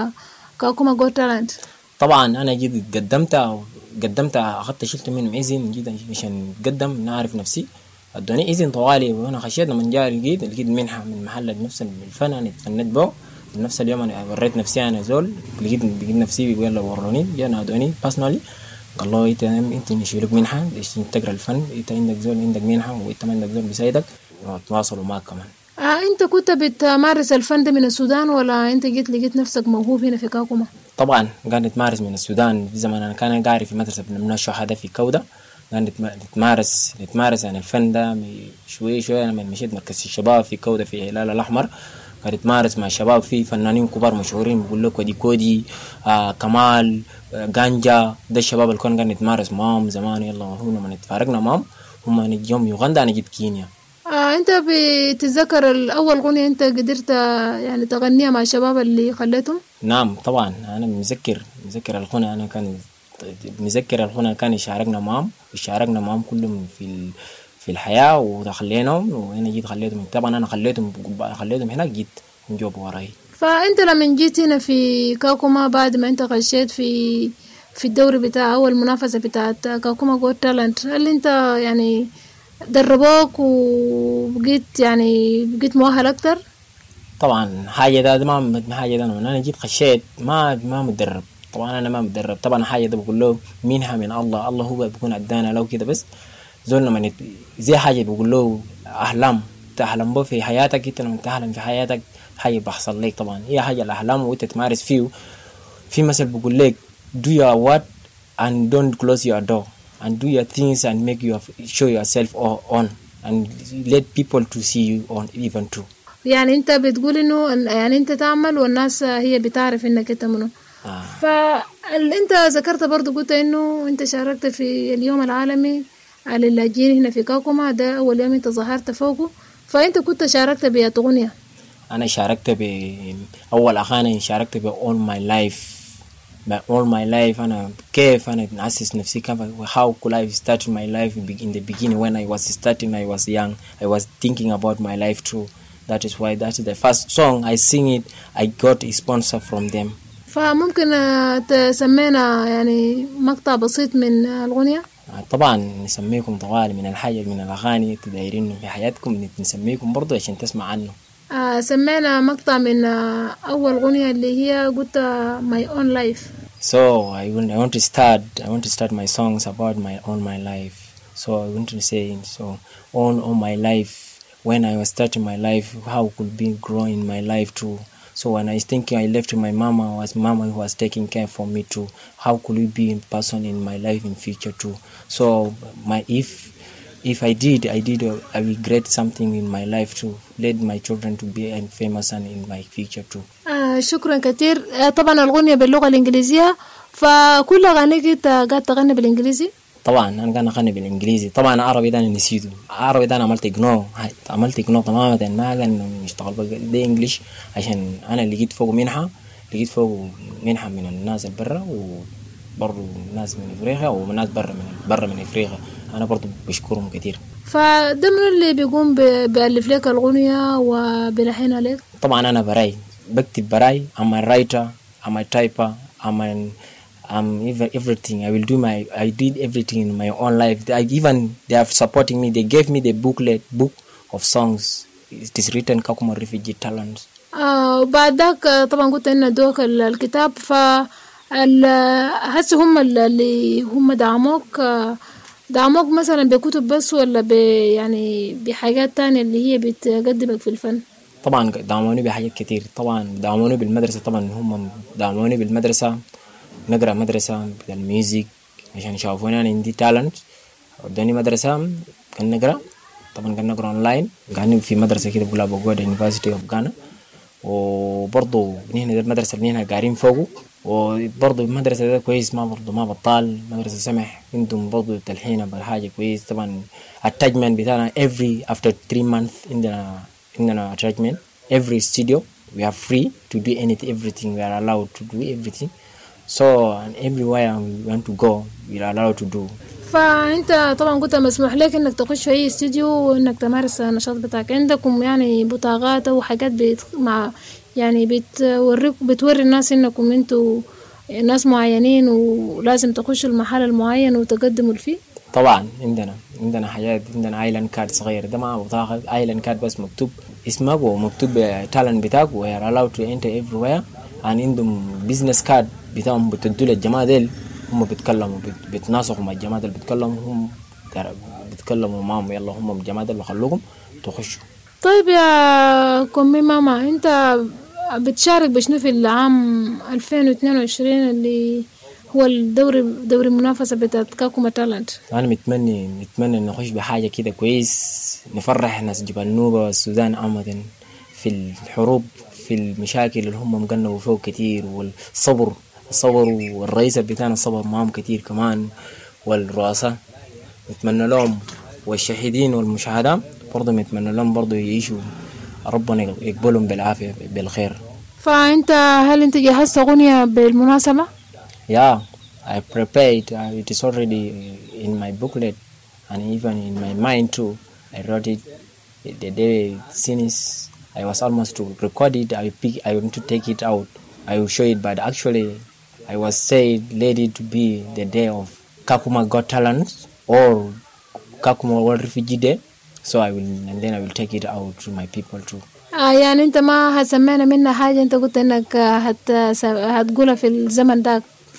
كاكوما جوت تالنت؟ طبعا أنا جيت قدمت قدمت أخذت شلت منهم إذن جيت عشان أقدم نعرف نفسي، ادوني إذن طوالي، وأنا خشيت لما جاء لقيت لقيت منحة من محل نفس الفن أنا اتفنيت به. نفس اليوم أنا وريت نفسي أنا زول، لقيت لقيت نفسي بيقول له وروني، جانا ادوني باسنالي قال له أنت أنت نشيلك منحة عشان تقرأ الفن، أنت عندك زول عندك منحة وأنت ما عندك زول بيساعدك وتواصلوا معك كمان. آه أنت كنت بتمارس الفن ده من السودان ولا أنت جيت لقيت نفسك موهوب هنا في كاكوما؟ طبعا قاعد نتمارس من السودان. في زمان أنا كان قاعد في مدرسة من الشهادة في كودة، قاعد نتمارس نتمارس عن الفن ده شوي شوي. أنا من مشيت مركز الشباب في كودة في هلال الأحمر، قاعد نتمارس مع الشباب في فنانين كبار مشهورين بقول لك ودي كودي آه كمال آه غانجا، ده الشباب اللي كنا قاعد نتمارس معهم زمان. يلا هم لما نتفارقنا معهم هم يوم يوغندا أنا جيت كينيا. آه أنت بتتذكر الأول غنية أنت قدرت يعني تغنيها مع الشباب اللي خليتهم؟ نعم طبعا أنا مذكر مذكر الغنى. أنا كان مذكر الغنى كان يشاركنا معهم وشاركنا معهم كلهم في في الحياة وخليناهم، وأنا جيت خليتهم. طبعا أنا خليتهم خليتهم هناك جيت نجوب وراي. فأنت لما جيت هنا في كاكوما بعد ما أنت غشيت في في الدوري بتاع أول منافسة بتاعت كاكوما جوت تالنت، هل أنت يعني دربوك وبقيت يعني بقيت مؤهل أكتر؟ طبعا حاجة ده ما حاجة ده أنا جيت خشيت ما ما مدرب. طبعا أنا ما مدرب. طبعا حاجة ده بقول له منها من الله، الله هو بيكون عدانا لو كده بس زولنا من زي حاجة بقول له أحلام تحلم به في حياتك. أنت لما تحلم في حياتك حاجة بحصل لك. طبعا هي حاجة الأحلام وأنت تمارس فيه. في مثل بقول لك do your what and don't close your door and do your things and make you show yourself on and let people to see you on even too. يعني أنت بتقول إنه يعني أنت تعمل والناس هي بتعرف إنك أنت منه. آه. فأنت ذكرت برضو قلت إنه أنت شاركت في اليوم العالمي على اللاجئين هنا في كاكوما، ده أول يوم أنت ظهرت فوقه. فأنت كنت شاركت بأغنية؟ أنا شاركت بأول أغاني شاركت ب All My Life. But all my life أنا كيف أنا نأسس نفسي كيف how could I start my life in the beginning when I was starting I was young I was thinking about my life too. That is why that is the first song I sing it. I got a sponsor from them. فممكن تسمينا يعني مقطع بسيط من الأغنية؟ طبعا نسميكم طوال من الحاجة من الأغاني تدايرين في حياتكم نسميكم برضو عشان تسمع عنه. آه سمعنا مقطع من آه أول أغنية اللي هي قلت my own life. So I want, I want to start I want to start my songs about my own my life. So I want to say so on all my life when I was starting my life how could be grow in my life too. So when I was thinking I left my mama was mama who was taking care for me too. How could we be a person in my life in future too? So my if if I did, I did, uh, I will create something in my life to lead my children to be and famous and in my future too. آه شكرا كثير. آه طبعا الغنية باللغة الإنجليزية، فكل أغانيك أنت قاعد تغني بالإنجليزي؟ طبعا أنا قاعد أغني بالإنجليزي. طبعا عربي ده أنا نسيته، عربي ده أنا عملت إجنو عملت إجنو تماما، ما قاعد نشتغل بقى إنجليش عشان أنا لقيت فوق منحة لقيت فوق منحة من الناس البرة وبرضو ناس من إفريقيا وناس برا من برا من إفريقيا، أنا برضو بشكرهم كتير. فده من اللي بيقوم بألف لك الغنية وبلحنها لك؟ طبعا أنا براي بكتب براي. I'm a writer, I'm a typer, I'm an I'm everything. I will do my I did everything in my own life. I even they are supporting me. They gave me the booklet book of songs. It is written Kakuma Refugee Talents. آه وبعد ذاك طبعا قلت إن دوك الكتاب، ف هسه هم اللي هم دعموك دعموك مثلا بكتب بس ولا ب يعني بحاجات تانية اللي هي بتقدمك في الفن؟ طبعا دعموني بحاجات كتير. طبعا دعموني بالمدرسة، طبعا هم دعموني بالمدرسة نقرأ مدرسة بالميوزك عشان يشوفوني أنا عندي تالنت. ودوني مدرسة كان نقرأ، طبعا كان نقرأ أونلاين، قاعدين في مدرسة كده بقولها بقودة يونيفرسيتي أوف غانا. وبرضو نحن المدرسة اللي نحن قاعدين فوقه، وبرضو المدرسة ده كويس، ما برضو ما بطال مدرسة سمح. عندهم برضو تلحينة بالحاجة كويس. طبعا التاجمنت بتاعنا every after three months عندنا عندنا attachment. Every studio we are free to do anything, everything we are allowed to do everything. So and everywhere we want to go we are allowed to do. فأنت طبعا قلت مسموح لك إنك تخش في أي استوديو وإنك تمارس النشاط بتاعك. عندكم يعني بطاقات أو حاجات بت مع يعني بتوريك بتوري الناس إنكم أنتوا ناس معينين ولازم تخشوا المحل المعين وتقدموا فيه؟ طبعا عندنا عندنا حاجات، عندنا ايلاند كارد صغير، ده ما بطاقة ايلاند كارد بس مكتوب اسمك ومكتوب تالنت بتاعك و are allowed to enter everywhere. and عندهم بيزنس كارد بتاعهم بتدوا للجماعة ديل، هم بيتكلموا بيتناسقوا مع الجماعة ديل، بيتكلموا هم بيتكلموا معهم، يلا هم الجماعة ديل خلوكم تخشوا. طيب يا كومي ماما، انت بتشارك بشنو في العام ألفين واثنين وعشرين اللي هو الدوري دوري المنافسة بتاعت كاكوما تالنت؟ أنا متمني متمني نخش بحاجة كده كويس نفرح ناس جبال نوبة والسودان عامة في الحروب، في المشاكل اللي هم مقنبوا فوق كتير، والصبر الصبر والرئيس بتاعنا صبر معهم كتير كمان، والرؤساء نتمنى لهم، والشهيدين والمشاهدة برضو نتمنى لهم برضو يعيشوا ربنا يقبلهم بالعافية بالخير. فأنت هل أنت جهزت أغنية بالمناسبة؟ Yeah, I prepared. Uh, it is already in my booklet and even in my mind too. I wrote it the day since I was almost to record it. I pick. I want to take it out. I will show it, but actually, I was said let it to be the day of Kakuma Got Talent or Kakuma World Refugee Day. So I will, and then I will take it out to my people too. آه يعني أنت ما هسمعنا منها حاجة، أنت قلت إنك هت هتقولها في الزمن ده،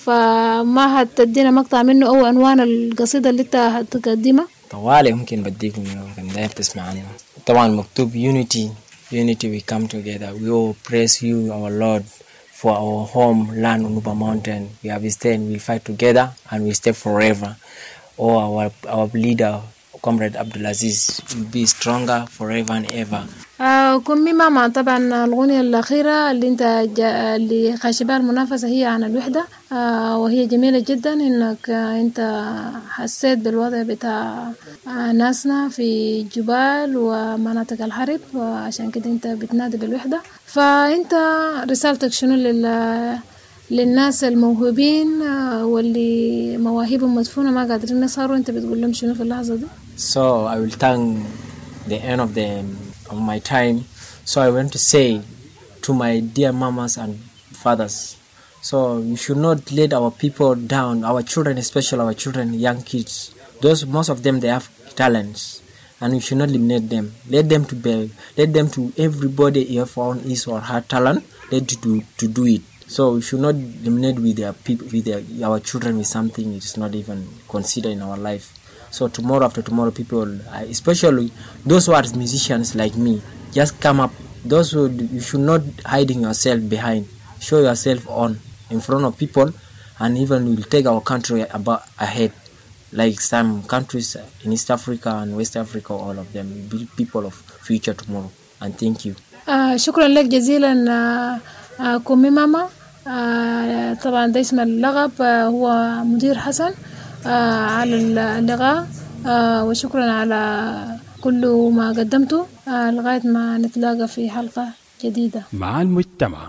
فما هتدينا مقطع منه أو عنوان القصيدة اللي أنت هتقدمها؟ طوالي ممكن بديكم ممكن دايما تسمع عنها. طبعا مكتوب unity unity we come together, we all praise you our Lord for our home land Nuba Mountain. We have stayed, we fight together and we stay forever. Oh, our our leader Comrade Abdulaziz will be stronger forever and ever. آه كمي ماما، طبعا الأغنية الأخيرة اللي أنت اللي خاشبها المنافسة هي عن الوحدة، آه وهي جميلة جدا إنك آه أنت حسيت بالوضع بتاع آه ناسنا في جبال ومناطق الحرب، وعشان كده أنت بتنادي بالوحدة. فأنت رسالتك شنو لل للناس الموهوبين آه واللي مواهبهم مدفونة ما قادرين يصاروا، أنت بتقول لهم شنو في اللحظة دي؟ So I will thank the end of the of my time. So I want to say to my dear mamas and fathers, so you should not let our people down, our children, especially our children, young kids. Those most of them they have talents, and we should not eliminate them. Let them to be, let them to everybody here found his or her talent. Let to do to do it. So we should not eliminate with their people, with their, our children with something it is not even considered in our life. So tomorrow after tomorrow, people, especially those who are musicians like me, just come up. Those who you should not hiding yourself behind. Show yourself on in front of people, and even will take our country about ahead. like some countries in East Africa and West Africa, all of them be people of future tomorrow. And thank you. آه شكرا لك جزيلا آه آه كومي ماما. آه طبعا ده اسم اللقب. آه هو مدير حسن آه على اللقاء. آه وشكرا على كل ما قدمته. آه لغاية ما نتلاقى في حلقة جديدة مع المجتمع.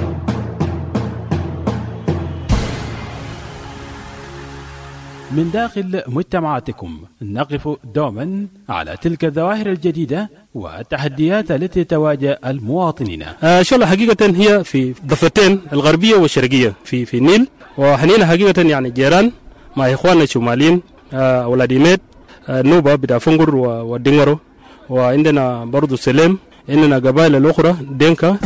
من داخل مجتمعاتكم نقف دوما على تلك الظواهر الجديدة والتحديات التي تواجه المواطنين. آه شغلة حقيقة هي في ضفتين الغربية والشرقية في في النيل، وحنينا حقيقة يعني جيران مع إخواننا الشماليين آه أولاديميت آه نوبة بتاع فنقر والدنغرو، وعندنا برضو سليم، عندنا قبائل الأخرى دينكا.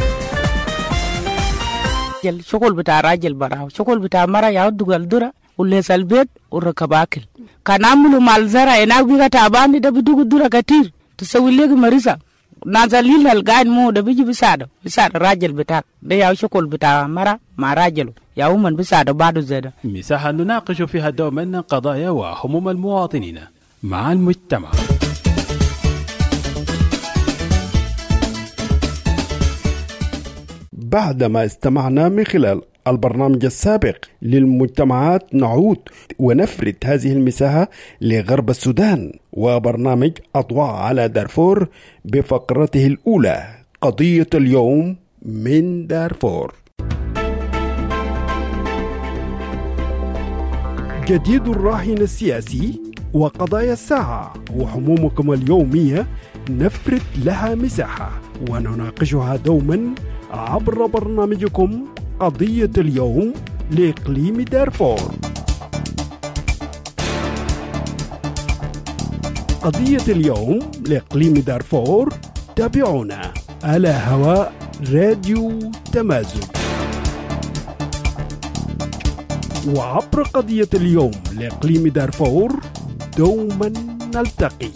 شغل بتاع راجل براو، شغل بتاع مرة يعود الدرة وليس البيت وركب أكل. كان عملوا مال زرع هناك بيجي تعبان ده بدو الدرة كتير تسوي ليه مريضة نازلين القاعد مو ده بيجي بيساعده بيساعد الراجل بتاع ده يا شغل بتاع مرة مع راجله يا هم بيساعده بعده زيادة. مساحة نناقش فيها دوما قضايا وهموم المواطنين مع المجتمع. بعدما استمعنا من خلال البرنامج السابق للمجتمعات نعود ونفرد هذه المساحة لغرب السودان وبرنامج أضواء على دارفور بفقرته الأولى قضية اليوم من دارفور. جديد الراهن السياسي وقضايا الساعة وهمومكم اليومية نفرد لها مساحة ونناقشها دوما عبر برنامجكم قضية اليوم لإقليم دارفور. قضية اليوم لإقليم دارفور تابعونا على هواء راديو تمازج، وعبر قضية اليوم لإقليم دارفور دوما نلتقي.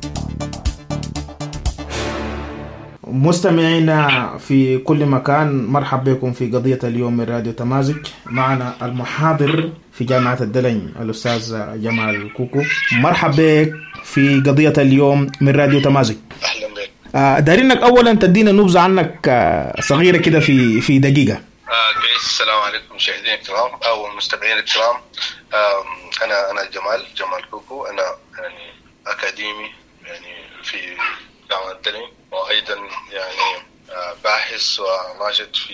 مستمعينا في كل مكان، مرحبا بكم في قضية اليوم من راديو تمازج. معنا المحاضر في جامعة الدلنج الأستاذ جمال كوكو. مرحبا بك في قضية اليوم من راديو تمازج. أهلا بك. آه دارينك أولا تدينا نبذة عنك آه صغيرة كده في في دقيقة. آه كويس. السلام عليكم مشاهدينا الكرام أو المستمعين الكرام. آه أنا أنا جمال جمال كوكو. أنا يعني أكاديمي يعني في جامعة الدلنج، وأيضا يعني باحث وناشط في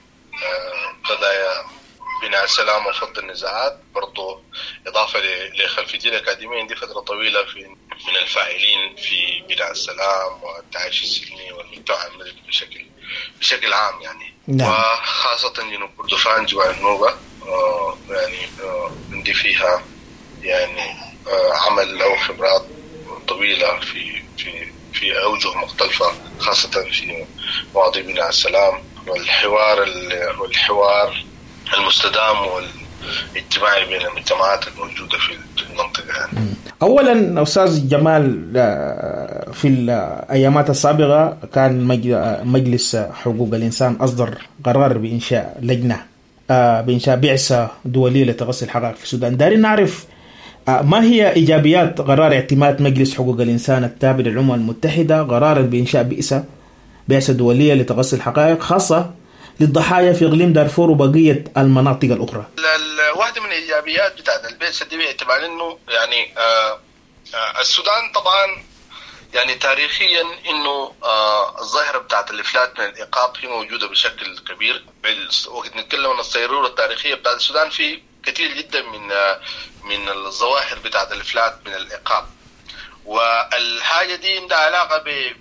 قضايا بناء السلام وفض النزاعات، برضو إضافة لخلفيتي الأكاديمية عندي فترة طويلة في من الفاعلين في بناء السلام والتعايش السلمي والمجتمع المدني بشكل بشكل عام يعني. نعم. وخاصة جنوب كردفان جوا النوبة يعني عندي فيها يعني عمل أو خبرات طويلة في في في أوجه مختلفة، خاصة في مواضيع بناء السلام والحوار والحوار المستدام والاجتماعي بين المجتمعات الموجودة في المنطقة. أولا أستاذ جمال، في الأيامات السابقة كان مجلس حقوق الإنسان أصدر قرار بإنشاء لجنة بإنشاء بعثة دولية لتغطي الحقائق في السودان. دارين نعرف ما هي إيجابيات قرار اعتماد مجلس حقوق الإنسان التابع للأمم المتحدة قرارا بإنشاء بئسة بعثة دولية لتغطي الحقائق خاصة للضحايا في إقليم دارفور وبقية المناطق الأخرى؟ واحدة من الإيجابيات بتاعت البئسة دي باعتبار إنه يعني آه آه السودان طبعا يعني تاريخيا إنه آه الظاهرة بتاعت الإفلات من الإيقاف هي موجودة بشكل كبير. وقت نتكلم عن السيرورة التاريخية بتاعت السودان في كثير جدا من من الظواهر بتاعت الإفلات من الإيقاف، والحاجة دي عندها علاقة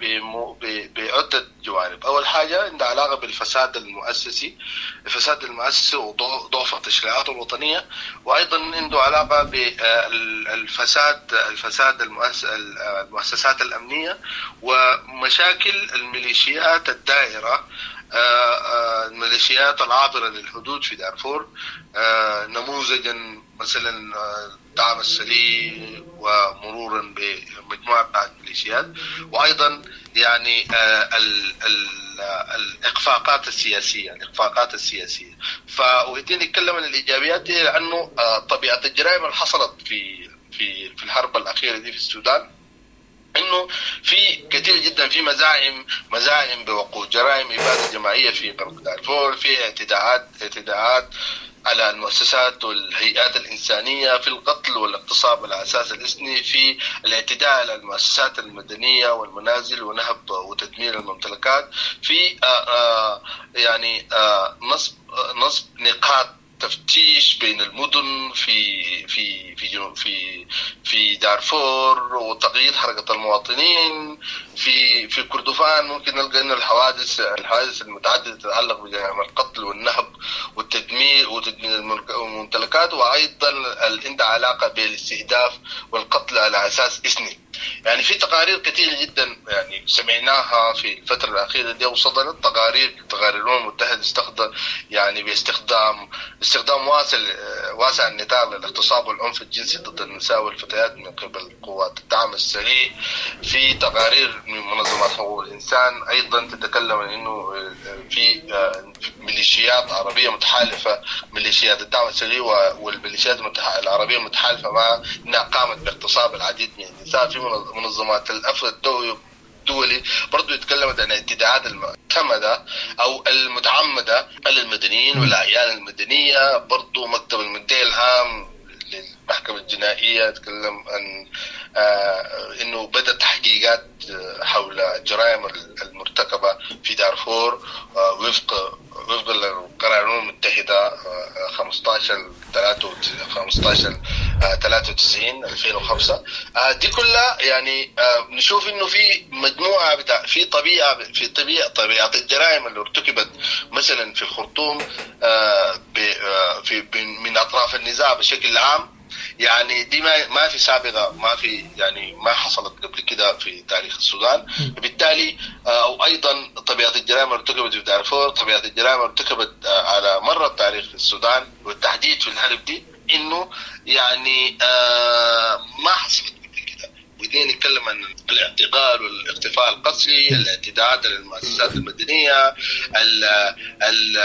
بعدة جوانب. أول حاجة عندها علاقة بالفساد المؤسسي، الفساد المؤسسي وضعف التشريعات الوطنية، وأيضا عنده علاقة بالفساد الفساد المؤسسات الأمنية ومشاكل الميليشيات الدائرة، الميليشيات العابرة للحدود في دارفور، نموذجا مثلا دعم السلي ومرورا بمجموعة بعض الميليشيات، وأيضا يعني ال ال الإخفاقات السياسية الإخفاقات السياسية. فوقتين نتكلم عن الإيجابيات لأنه طبيعة الجرائم اللي حصلت في في في الحرب الأخيرة دي في السودان إنه في كثير جدا في مزاعم مزاعم بوقوع جرائم إبادة جماعية في غرب دارفور، في اعتداءات اعتداءات على المؤسسات والهيئات الإنسانية، في القتل والاغتصاب على أساس الإثني، في الاعتداء على المؤسسات المدنية والمنازل ونهب وتدمير الممتلكات، في آآ آآ يعني آآ نصب نصب نقاط تفتيش بين المدن في في في جنوب في في دارفور وتقييد حركة المواطنين في في كردفان. ممكن نلقى ان الحوادث الحوادث المتعددة تتعلق بجرائم القتل والنهب والتدمير وتدمير الممتلكات، وايضا عندها علاقة بالاستهداف والقتل على اساس اثني. يعني في تقارير كثيرة جدا يعني سمعناها في الفترة الأخيرة دي، وصدرت تقارير تقارير الأمم المتحدة استخدم يعني باستخدام استخدام واسع واسع النطاق للاغتصاب والعنف الجنسي ضد النساء والفتيات من قبل قوات الدعم السريع. في تقارير من منظمات حقوق الإنسان أيضا تتكلم عن إنه في ميليشيات عربية متحالفة، ميليشيات الدعم السريع والميليشيات العربية المتحالفة مع إنها قامت باغتصاب العديد من النساء. في منظمات الأفراد الدولي برضو يتكلمت عن الاعتداءات المعتمدة أو المتعمدة على المدنيين والأعيان المدنية. برضو مكتب المنتهى العام للمحكمة الجنائية تكلم عن آه إنه بدأت تحقيقات حول الجرائم المرتكبة في دارفور آه وفق وفق القرار الأمم المتحدة خمسطعش ثلاثة وتسعين ألفين وخمسة. دي كلها يعني نشوف إنه في مجموعة بتاع في طبيعة في طبيعة طبيعة الجرائم اللي ارتكبت مثلا في الخرطوم في من أطراف النزاع بشكل عام. يعني دي ما ما في سابقة، ما في يعني ما حصلت قبل كده في تاريخ السودان. بالتالي أو أيضا طبيعة الجرائم ارتكبت في دارفور، طبيعة الجرائم ارتكبت على مر التاريخ في السودان والتحديد في الحرب دي إنه يعني ما حصلت قبل كده. ودي نتكلم عن الاعتقال والاختفاء القسري، الاعتداءات على المؤسسات المدنية، ال ال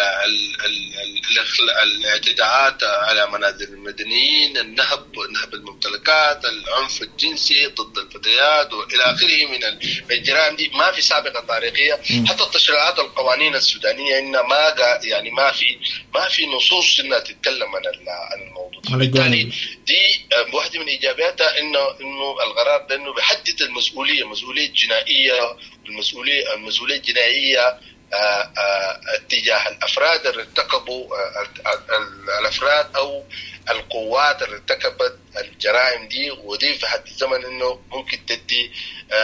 ال الاعتداءات على منازل المدنيين، النهب نهب الممتلكات، العنف الجنسي ضد الفتيات والى اخره من الجرائم دي. ما في سابقة تاريخية. حتى التشريعات القوانين السودانية إنها ما يعني ما في ما في نصوص إنها تتكلم عن الموضوع. بالتالي دي واحدة من إيجابياتها إنه إنه القرار ده إنه بيحدد المسؤولية، مسؤولية جنائية، المسؤولية المسؤولية الجنائية اتجاه الأفراد اللي ارتكبوا الأفراد أو القوات اللي ارتكبت الجرائم دي. ودي في حد الزمن إنه ممكن تدي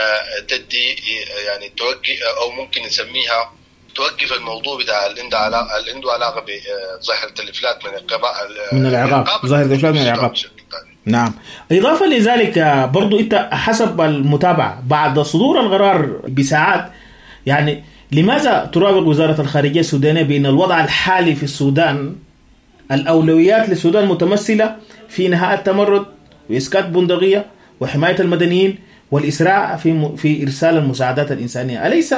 تدي يعني توقف أو ممكن نسميها توقف الموضوع بتاع اللي عنده علاقة اللي عنده علاقة بظاهرة الإفلات من القضاء من العقاب، ظاهرة الإفلات من العقاب. نعم. إضافة لذلك برضو أنت حسب المتابعة بعد صدور القرار بساعات، يعني لماذا ترافق وزارة الخارجية السودانية بأن الوضع الحالي في السودان الأولويات للسودان متمثلة في إنهاء التمرد وإسقاط بندقية وحماية المدنيين والإسراع في في إرسال المساعدات الإنسانية؟ أليس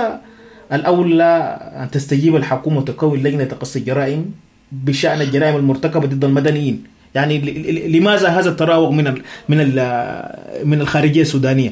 الأولى أن تستجيب الحكومة وتكون لجنة تقصي الجرائم بشأن الجرائم المرتكبة ضد المدنيين؟ يعني لماذا هذا التراوغ من ال من ال من الخارجية السودانية؟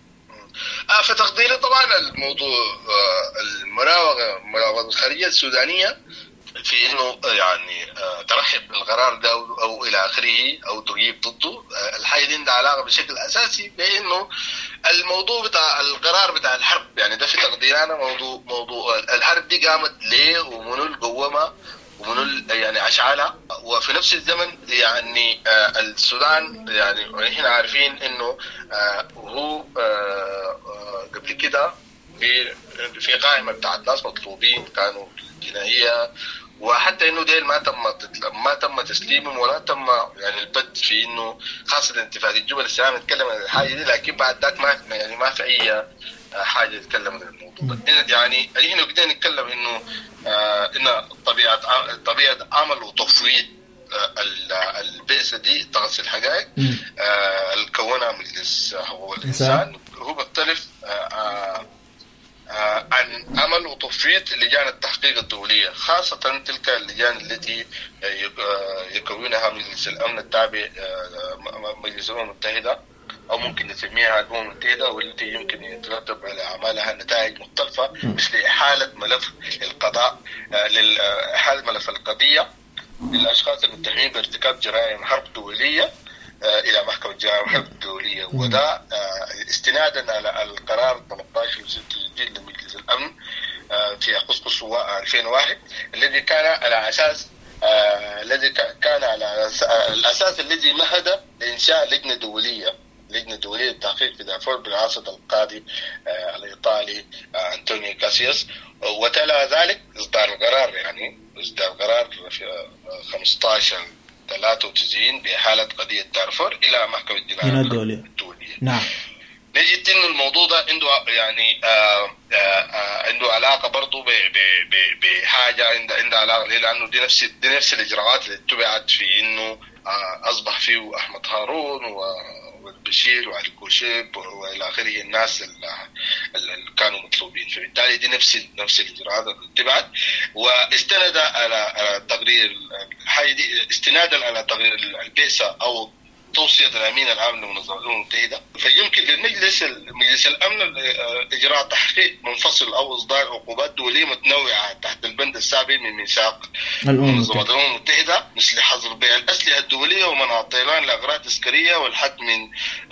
آه في تقديري طبعا الموضوع آه المراوغة مراوغة الخارجية السودانية في انه يعني آه ترحب بالقرار ده أو, او الى اخره او تجيب ضده. آه الحاجه دي عندها علاقه بشكل اساسي بانه الموضوع بتاع القرار بتاع الحرب. يعني ده في تقديري انا موضوع موضوع الحرب دي قامت ليه ومنو القوامه ومن يعني أشعالها. وفي نفس الزمن يعني آه السودان يعني احنا عارفين انه آه هو آه قبل كده في في قائمة بتاعت ناس مطلوبين كانوا جنائية، وحتى انه ديل ما تم ما تم تسليمهم ولا تم يعني البت في انه خاصة اتفاقية جبل السلام نتكلم عن الحاجة دي، لكن بعد ذاك ما يعني ما في اي حاجة تتكلم عن الموضوع. يعني احنا بدنا نتكلم انه آه ان طبيعة طبيعة عمل وتفويض آه البعثة دي تغسل الحقائق آه الكونها مجلس حقوق الإنسان هو مختلف آه آه آه عن عمل وتفويض لجان التحقيق الدولية، خاصة تلك اللجان التي يكونها مجلس الأمن التابع مجلس الأمم المتحدة أو ممكن نسميها الأمم المتحدة، والتي يمكن يترتب على أعمالها نتائج مختلفة مثل إحالة ملف القضاء لإحالة ملف القضية للأشخاص المتهمين بارتكاب جرائم حرب دولية إلى محكمة جرائم الحرب الدولية، وده استنادا على القرار ثمانية عشر وستة لمجلس الأمن في أغسطس ألفين وواحد الذي كان على أساس الذي كان على الأساس الذي مهد لإنشاء لجنة دولية لجنة دولية للتحقيق في دارفور برئاسة القاضي الإيطالي أنطونيو كاسياس، وتلا ذلك إصدار القرار يعني إصدار قرار في خمسة عشر ثلاثة وتسعين بإحالة قضية دارفور إلى محكمة الجناية الدولية. نعم. نجد إنه الموضوع ده عنده يعني آآ آآ عنده علاقة برضو بحاجة عنده عنده علاقة لأنه دي نفس دي نفس الإجراءات اللي اتبعت في إنه أصبح فيه أحمد هارون والبشير وعلي كوشيب وإلى آخره الناس اللي كانوا مطلوبين، فبالتالي دي نفس نفس الإجراءات اللي اتبعت، واستند على على تقرير استنادا على تقرير البعثة أو توصية الأمين العام لمنظمة الأمم المتحدة، فيمكن للمجلس مجلس الأمن إجراء تحقيق منفصل أو إصدار عقوبات دولية متنوعة تحت البند السابع من ميثاق منظمة الأمم المتحدة، مثل حظر بيع الأسلحة الدولية ومنع الطيران لأغراض عسكرية والحد من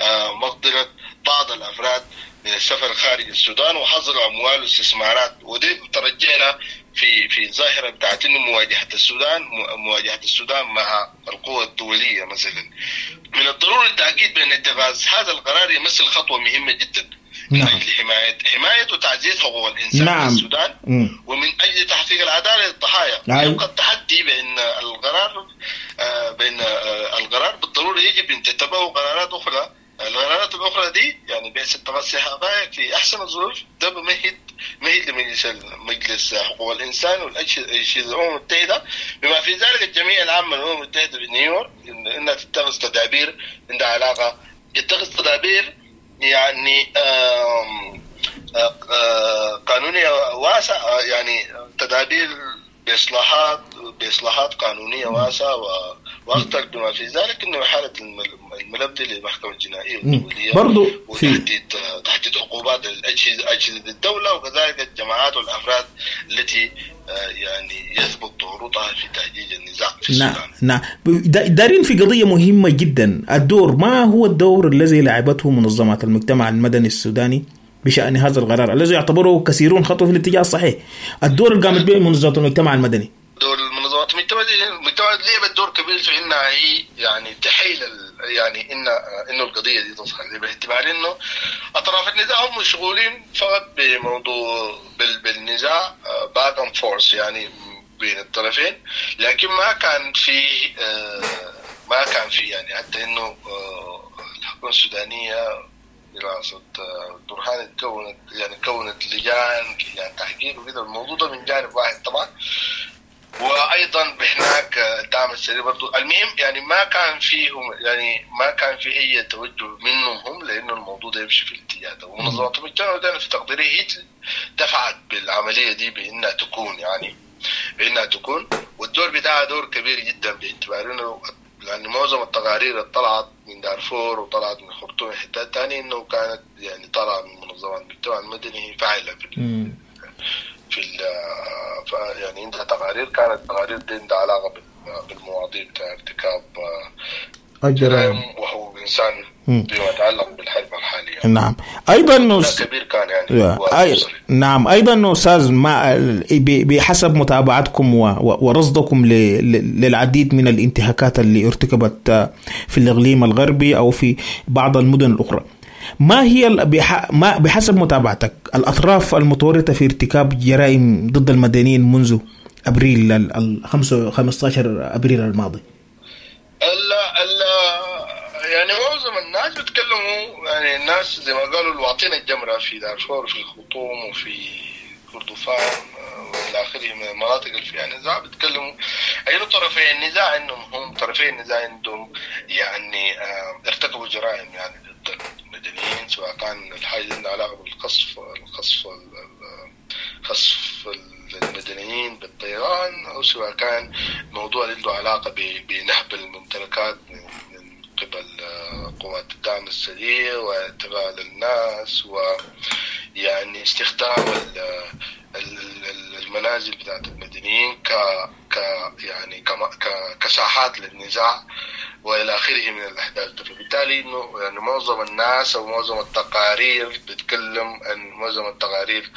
مقدرة بعض الأفراد من السفر خارج السودان وحظر أموال واستثمارات، ودي ترجعنا في في ظاهرة بتاعت إنه مواجهة السودان مواجهة السودان مع القوى الدولية مثلا. من الضروري التأكيد بأن اتخاذ هذا القرار يمثل خطوة مهمة جدا من أجل حماية حماية وتعزيز حقوق الإنسان نعم. في السودان م. ومن أجل تحقيق العدالة للضحايا. نعم. يبقى التحدي بأن القرار آه بأن آه القرار بالضرورة يجب أن تتبعه قرارات أخرى. القرارات الأخرى دي يعني بحيث التوسع في أحسن الظروف ده بمهد مهد لمجلس مجلس حقوق الإنسان والأجهزة الأمم المتحدة بما في ذلك الجمعية العامة للأمم المتحدة في نيويورك إنها تتخذ تدابير عندها علاقة يتخذ تدابير يعني آم آم قانونية واسعة، يعني تدابير بإصلاحات بإصلاحات قانونية واسعة وأكثر بما في ذلك إنه حالة الملف للمحكمة الجنائية الدولية برضو وتحديد تحديد عقوبات الأجهزة أجهزة الدولة وكذلك الجماعات والأفراد التي يعني يثبت ورودها في تهديد النزاع في السودان. نعم نعم دارين في قضية مهمة جدا، الدور ما هو الدور الذي لعبته منظمات المجتمع المدني السوداني بشأن هذا القرار الذي يعتبره كثيرون خطوة في الاتجاه الصحيح، الدور اللي قامت به منظمات المجتمع المدني. دور المنظمات المجتمع المجتمع لعبت دور كبير في إنها هي يعني تحيل يعني إن إنه القضية دي تصل باعتبار إنه أطراف النزاع هم مشغولين فقط بموضوع بالنزاع باك أند فورس يعني بين الطرفين، لكن ما كان في ما كان في يعني حتى إنه الحكومة السودانية دراسة برهان كونت يعني كونت لجان لجان تحقيق وكذا، الموضوع ده من جانب واحد طبعا، وايضا هناك الدعم السريع برضو. المهم يعني ما كان فيهم يعني ما كان في اي توجه منهم هم لانه الموضوع ده يمشي في الاتجاه ده، ومنظمات المجتمع ده في تقديري هي دفعت بالعمليه دي بانها تكون يعني بانها تكون والدور بتاعها دور كبير جدا باعتبار انه لأن معظم التقارير اللي طلعت من دارفور وطلعت من خرطوم حتات تاني إنه كانت يعني طلعت من منظمات المجتمع المدني فاعلة في ال في ال يعني عندها تقارير كانت تقارير دي عندها علاقة بالمواضيع بتاع ارتكاب الجرائم وحقوق الإنسان فيما يتعلق بالحرب الحالية. نعم أيضا نوس... كبير كان يعني أي... نعم أيضا أستاذ ما بحسب متابعتكم و... ورصدكم ل... للعديد من الانتهاكات اللي ارتكبت في الإقليم الغربي أو في بعض المدن الأخرى، ما هي بح... ما بحسب متابعتك الأطراف المتورطة في ارتكاب جرائم ضد المدنيين منذ أبريل ال خمسة عشر أبريل الماضي؟ لا لا يعني معظم الناس بيتكلموا يعني الناس زي ما قالوا الواطين الجمرة في دارفور وفي الخرطوم وفي كردفان والى اخره من المناطق اللي فيها نزاع بيتكلموا اي طرفي النزاع انهم هم طرفي النزاع عندهم يعني ارتكبوا جرائم يعني ضد المدنيين، سواء كان الحاجة اللي علاقة بالقصف القصف قصف المدنيين بالطيران أو سواء كان موضوع عنده علاقة بنهب الممتلكات من قبل قوات الدعم السريع واعتقال الناس ويعني استخدام المنازل بتاعت المدنيين ك ك يعني ك كساحات للنزاع والى اخره من الاحداث. فبالتالي انه يعني معظم الناس او معظم التقارير بتتكلم عن معظم التقارير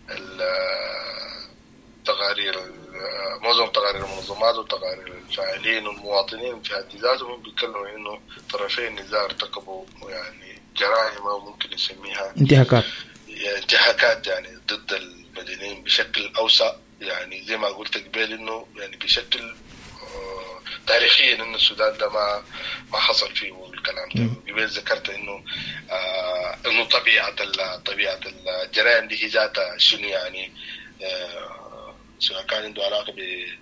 التقارير معظم تقارير المنظمات وتقارير الفاعلين والمواطنين في حد ذاتهم بيتكلموا انه طرفي النزاع ارتكبوا يعني جرائم او ممكن يسميها انتهاكات انتهاكات يعني ضد المدنيين بشكل اوسع. يعني زي ما قلت قبل انه يعني بشكل تاريخيا انه السودان ده ما ما حصل فيه الكلام ده. قبل ذكرت انه آه انه طبيعه طبيعه الجرائم دي ذاتها شنو يعني آه سواء كان عنده علاقه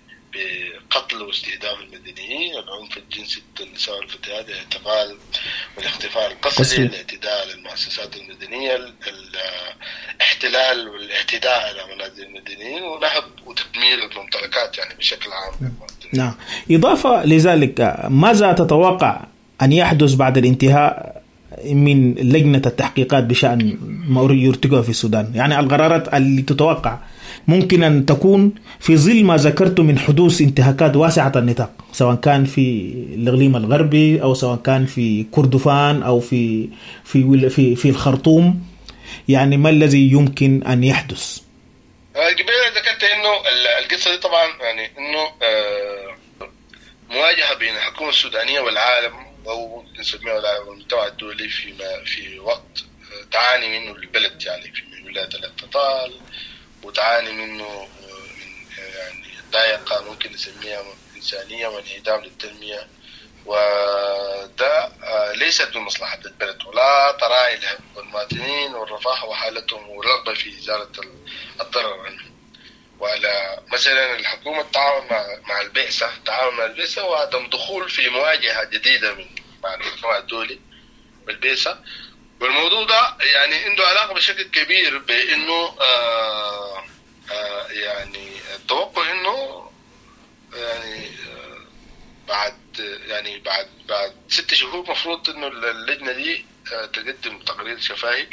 بقتل واستهداف المدنيين، العنف الجنسي ضد النساء والفتيات، الاعتقال والاختفاء القسري، الاعتداء على المؤسسات المدنيه، الاحتلال والاعتداء على منازل المدنيين، ونهب وتدمير الممتلكات يعني بشكل عام. نعم. إضافة لذلك، ماذا تتوقع أن يحدث بعد الانتهاء من لجنة التحقيقات بشأن ما يرتكب في السودان؟ يعني القرارات اللي تتوقع ممكن أن تكون في ظل ما ذكرت من حدوث انتهاكات واسعة النطاق، سواء كان في الإقليم الغربي أو سواء كان في كردفان أو في في في, في الخرطوم. يعني ما الذي يمكن أن يحدث؟ قبل ذكرت إنه القصة دي طبعا يعني إنه مواجهة بين الحكومة السودانية والعالم أو نسميه العالم والمجتمع الدولي في في وقت تعاني منه البلد، يعني في ولاية الاقتتال، وتعاني منه من يعني ضائقة ممكن نسميها إنسانية وانعدام للتنمية، وده ليست من مصلحة البلد ولا تراعي للمواطنين والرفاه وحالتهم والرغبة في إزالة الضرر عنهم. وعلى مثلا الحكومة التعاون مع مع البعثة تعاون مع البعثة وعدم دخول في مواجهة جديدة من مع المجتمع الدولي والبعثة. والموضوع ده يعني عنده علاقة بشكل كبير بأنه آه آه يعني التوقع إنه يعني آه بعد يعني بعد بعد ست شهور مفروض إنه اللجنة دي آه تقدم تقرير شفاهي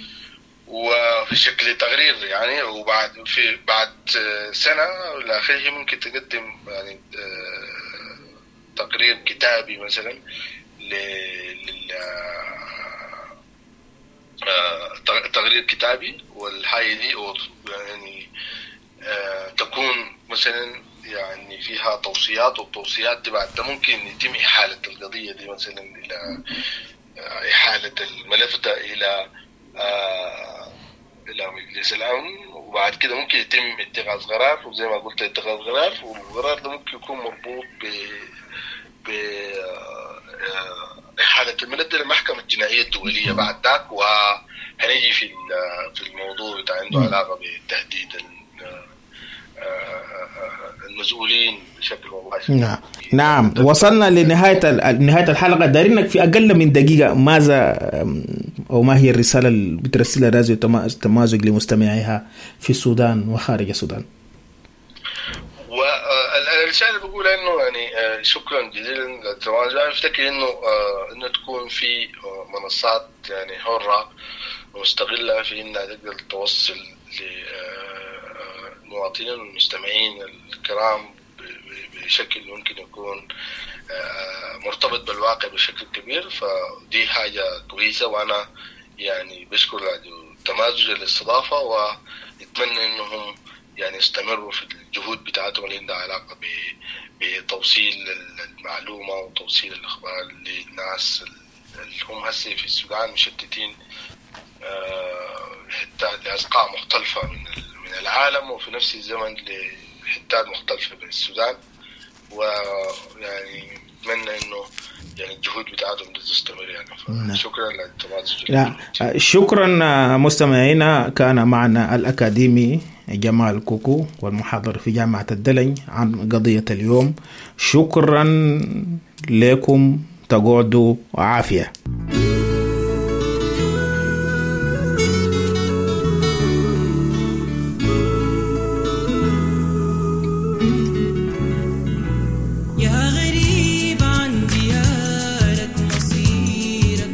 وفي شكل تقرير يعني، وبعد في بعد سنة إلى آخره ممكن تقدم يعني آه تقرير كتابي مثلا لل تقرير كتابي. والحاجة دي يعني آه تكون مثلا يعني فيها توصيات، والتوصيات دي بعد ممكن يتم إحالة القضية دي مثلا إلى آه إحالة الملف ده إلى آه إلى مجلس الأمن، وبعد كده ممكن يتم اتخاذ قرار. وزي ما قلت اتخاذ قرار، والقرار ده ممكن يكون مربوط ب ب آه إحالة الملف ده للمحكمة الجنائية الدولية بعد ذاك. وهنيجي في في الموضوع بتاع عنده علاقة بتهديد المسؤولين بشكل مباشر. نعم نعم. وصلنا لنهاية نهاية الحلقة. دارينك في أقل من دقيقة ماذا أو ما هي الرسالة اللي بترسلها راديو تمازج لمستمعيها في السودان وخارج السودان؟ والرسالة بقول إنه يعني شكرا جزيلا للتواجد. أنا أفتكر إنه إنه تكون في منصات يعني حرة ومستقلة في إنها تقدر توصل للمواطنين والمستمعين الكرام بشكل ممكن يكون مرتبط بالواقع بشكل كبير. فدي حاجة كويسة، وأنا يعني بشكر تمازج الاستضافة، ويتمنى إنهم يعني يستمروا في الجهود بتاعتهم اللي عندها علاقة بتوصيل المعلومة وتوصيل الأخبار للناس اللي هم هسه في السودان مشتتين حتى لأزقاء مختلفة من من العالم، وفي نفس الزمن لحتات مختلفة من السودان. ويعني أتمنى إنه يعني الجهود بتاعتهم تستمر يعني. شكرا للتواصل. شكرا مستمعينا. كان معنا الأكاديمي جمال كوكو والمحاضر في جامعة الدلنج عن قضية اليوم. شكرا لكم، تقعدوا عافية. يا غريب عن ديارك مصيرك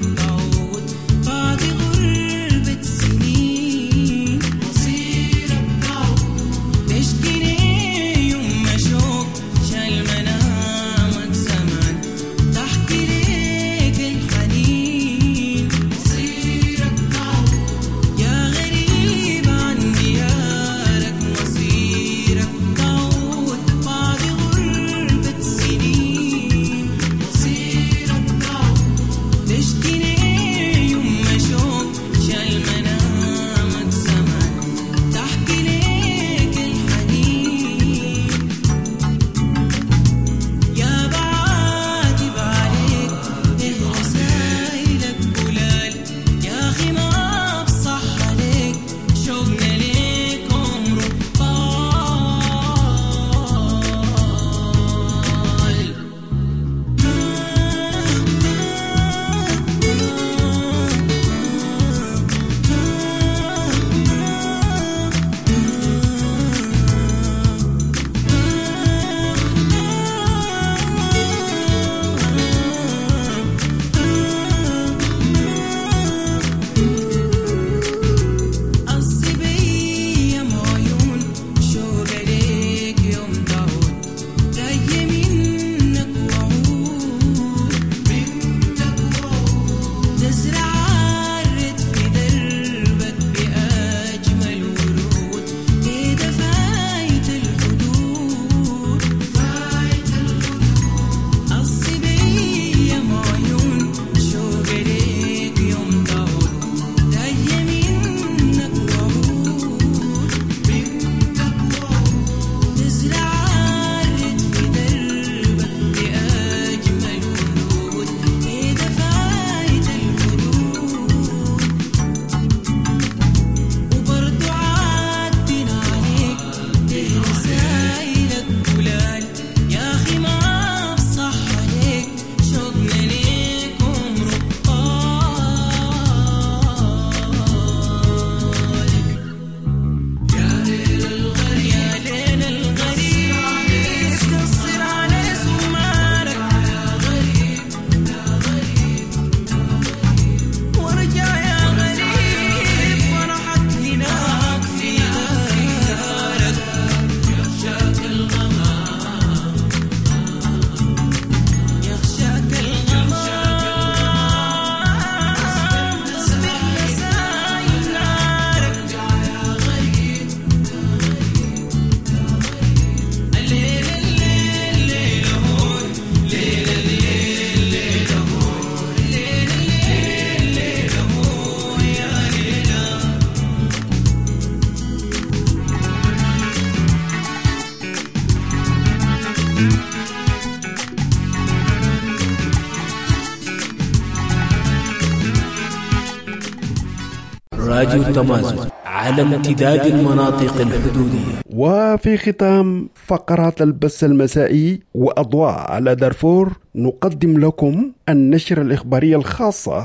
راديو التمازج على امتداد المناطق الحدودية. وفي ختام فقرات البث المسائي وأضواء على دارفور نقدم لكم النشرة الإخبارية الخاصة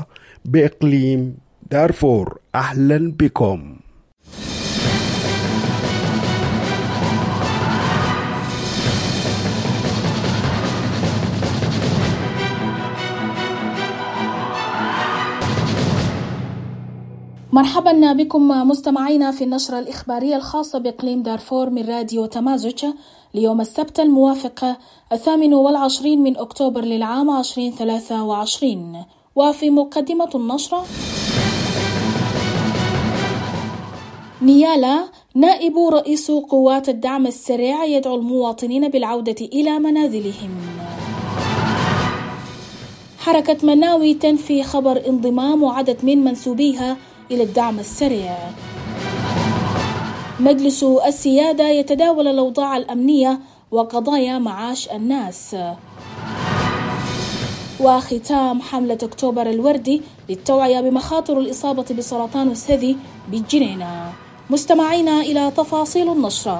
بإقليم دارفور. أهلا بكم. مرحبا بكم مستمعينا في النشرة الإخبارية الخاصة بإقليم دارفور من راديو تمازج ليوم السبت الموافق الثامن والعشرين من أكتوبر للعام عشرين ثلاثة وعشرين. وفي مقدمة النشرة: نيالا نائب رئيس قوات الدعم السريع يدعو المواطنين بالعودة إلى منازلهم. حركة مناوي تنفي خبر انضمام عدد من منسوبيها إلى الدعم السريع. مجلس السيادة يتداول الأوضاع الأمنية وقضايا معاش الناس. وختام حملة أكتوبر الوردي للتوعية بمخاطر الإصابة بسرطان الثدي بالجنينة. مستمعينا إلى تفاصيل النشرة.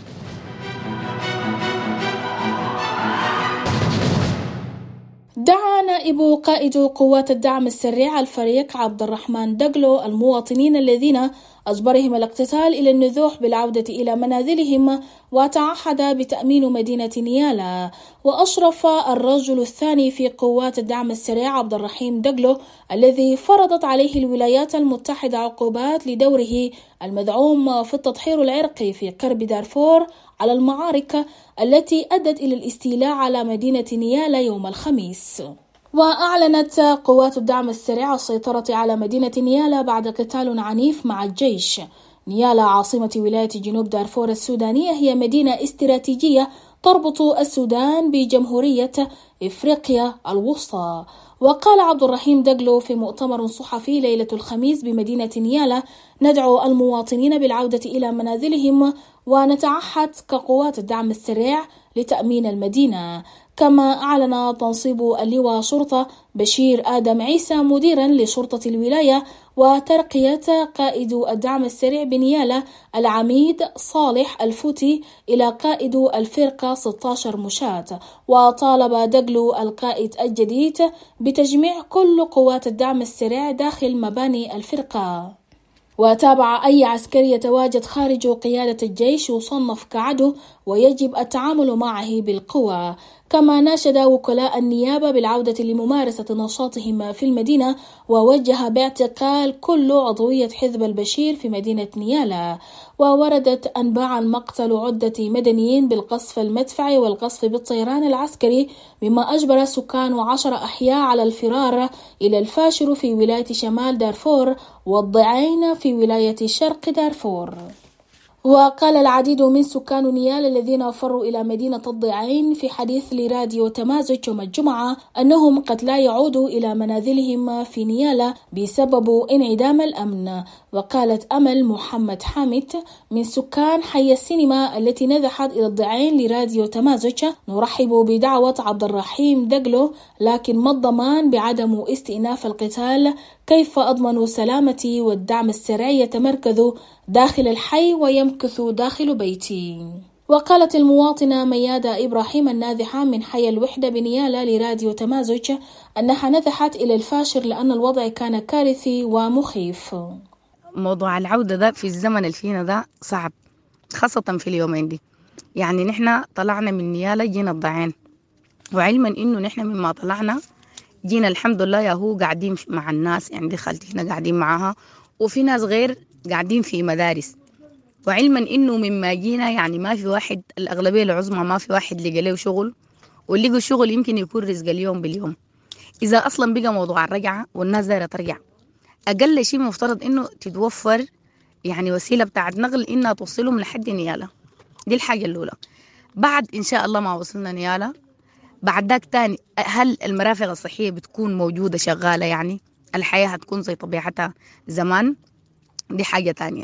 دعا نائب قائد قوات الدعم السريع الفريق عبد الرحمن دقلو المواطنين الذين أجبرهم الاقتتال إلى النزوح بالعودة إلى منازلهم، وتعهد بتأمين مدينة نيالا. وأشرف الرجل الثاني في قوات الدعم السريع عبد الرحيم دقلو الذي فرضت عليه الولايات المتحدة عقوبات لدوره المدعوم في التطهير العرقي في كرب دارفور على المعارك التي أدت إلى الاستيلاء على مدينة نيالا يوم الخميس. وأعلنت قوات الدعم السريع السيطرة على مدينة نيالا بعد قتال عنيف مع الجيش. نيالا عاصمة ولاية جنوب دارفور السودانية هي مدينة استراتيجية تربط السودان بجمهورية إفريقيا الوسطى، وقال عبد الرحيم دقلو في مؤتمر صحفي ليلة الخميس بمدينة نيالا: ندعو المواطنين بالعودة إلى منازلهم ونتعهد كقوات الدعم السريع لتأمين المدينة. كما أعلن تنصيب اللواء شرطة بشير آدم عيسى مديرا لشرطة الولاية وترقية قائد الدعم السريع بنيالا العميد صالح الفوتي إلى قائد الفرقة ستة عشر مشاة. وطالب دقلو القائد الجديد بتجميع كل قوات الدعم السريع داخل مباني الفرقة. وتابع أي عسكري يتواجد خارج قيادة الجيش يصنف كعدو ويجب التعامل معه بالقوة. كما ناشد وكلاء النيابة بالعودة لممارسة نشاطهم في المدينة ووجه باعتقال كل عضوية حزب البشير في مدينة نيالا. ووردت أنباء عن مقتل عدة مدنيين بالقصف المدفعي والقصف بالطيران العسكري، مما أجبر سكان عشر أحياء على الفرار إلى الفاشر في ولاية شمال دارفور والضعين في ولاية شرق دارفور. وقال العديد من سكان نيالا الذين فروا إلى مدينة الضعين في حديث لراديو تمازج يوم الجمعة أنهم قد لا يعودوا إلى منازلهم في نيالا بسبب انعدام الأمن. وقالت أمل محمد حامد من سكان حي السينما التي نزحت إلى الضعين لراديو تمازج: نرحب بدعوة عبد الرحيم دقلو، لكن ما الضمان بعدم استئناف القتال؟ كيف أضمن سلامتي والدعم السريع يتمركز داخل الحي ويمكث داخل بيتي؟ وقالت المواطنة ميادة إبراهيم النازحة من حي الوحدة بنيالا لراديو تمازج أنها نزحت إلى الفاشر لأن الوضع كان كارثي ومخيف. موضوع العودة ده في الزمن الفينا ده صعب، خاصة في اليومين دي. يعني نحن طلعنا من نيالا جينا الضعين، وعلما إنه نحن مما طلعنا جينا الحمد لله يا هو قاعدين مع الناس، عندي خالتي هنا قاعدين معاها، وفي ناس غير قاعدين في مدارس. وعلما إنه مما جينا يعني ما في واحد، الأغلبية العظمى ما في واحد لقى له شغل، واللي لقوا شغل يمكن يكون رزق اليوم باليوم. إذا أصلا بقى موضوع الرجعة والناس دايرة ترجع، أقل شيء مفترض إنه تتوفر يعني وسيلة بتاعت نقل إنها توصلهم لحد نيالا. دي الحاجة الأولى. بعد إن شاء الله ما وصلنا نيالا، بعد ذاك تاني هل المرافق الصحية بتكون موجودة شغالة؟ يعني الحياة هتكون زي طبيعتها زمان؟ دي حاجة تانية.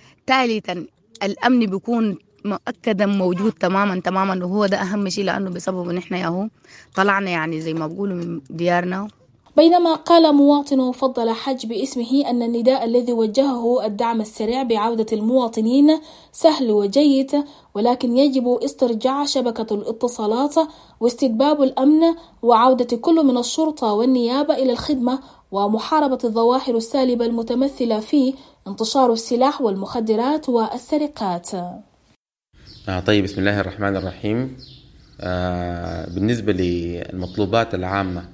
ثالثا الأمن بيكون مؤكدا موجود تماما تماما، وهو ده أهم شيء، لأنه بسببه نحن ياهو طلعنا يعني زي ما بقولوا من ديارنا. بينما قال مواطن فضل حج باسمه أن النداء الذي وجهه الدعم السريع بعودة المواطنين سهل وجيد، ولكن يجب استرجاع شبكة الاتصالات واستتباب الأمن وعودة كل من الشرطة والنيابة إلى الخدمة ومحاربة الظواهر السالبة المتمثلة في انتشار السلاح والمخدرات والسرقات. آه طيب، بسم الله الرحمن الرحيم. آه بالنسبة للمطلوبات العامة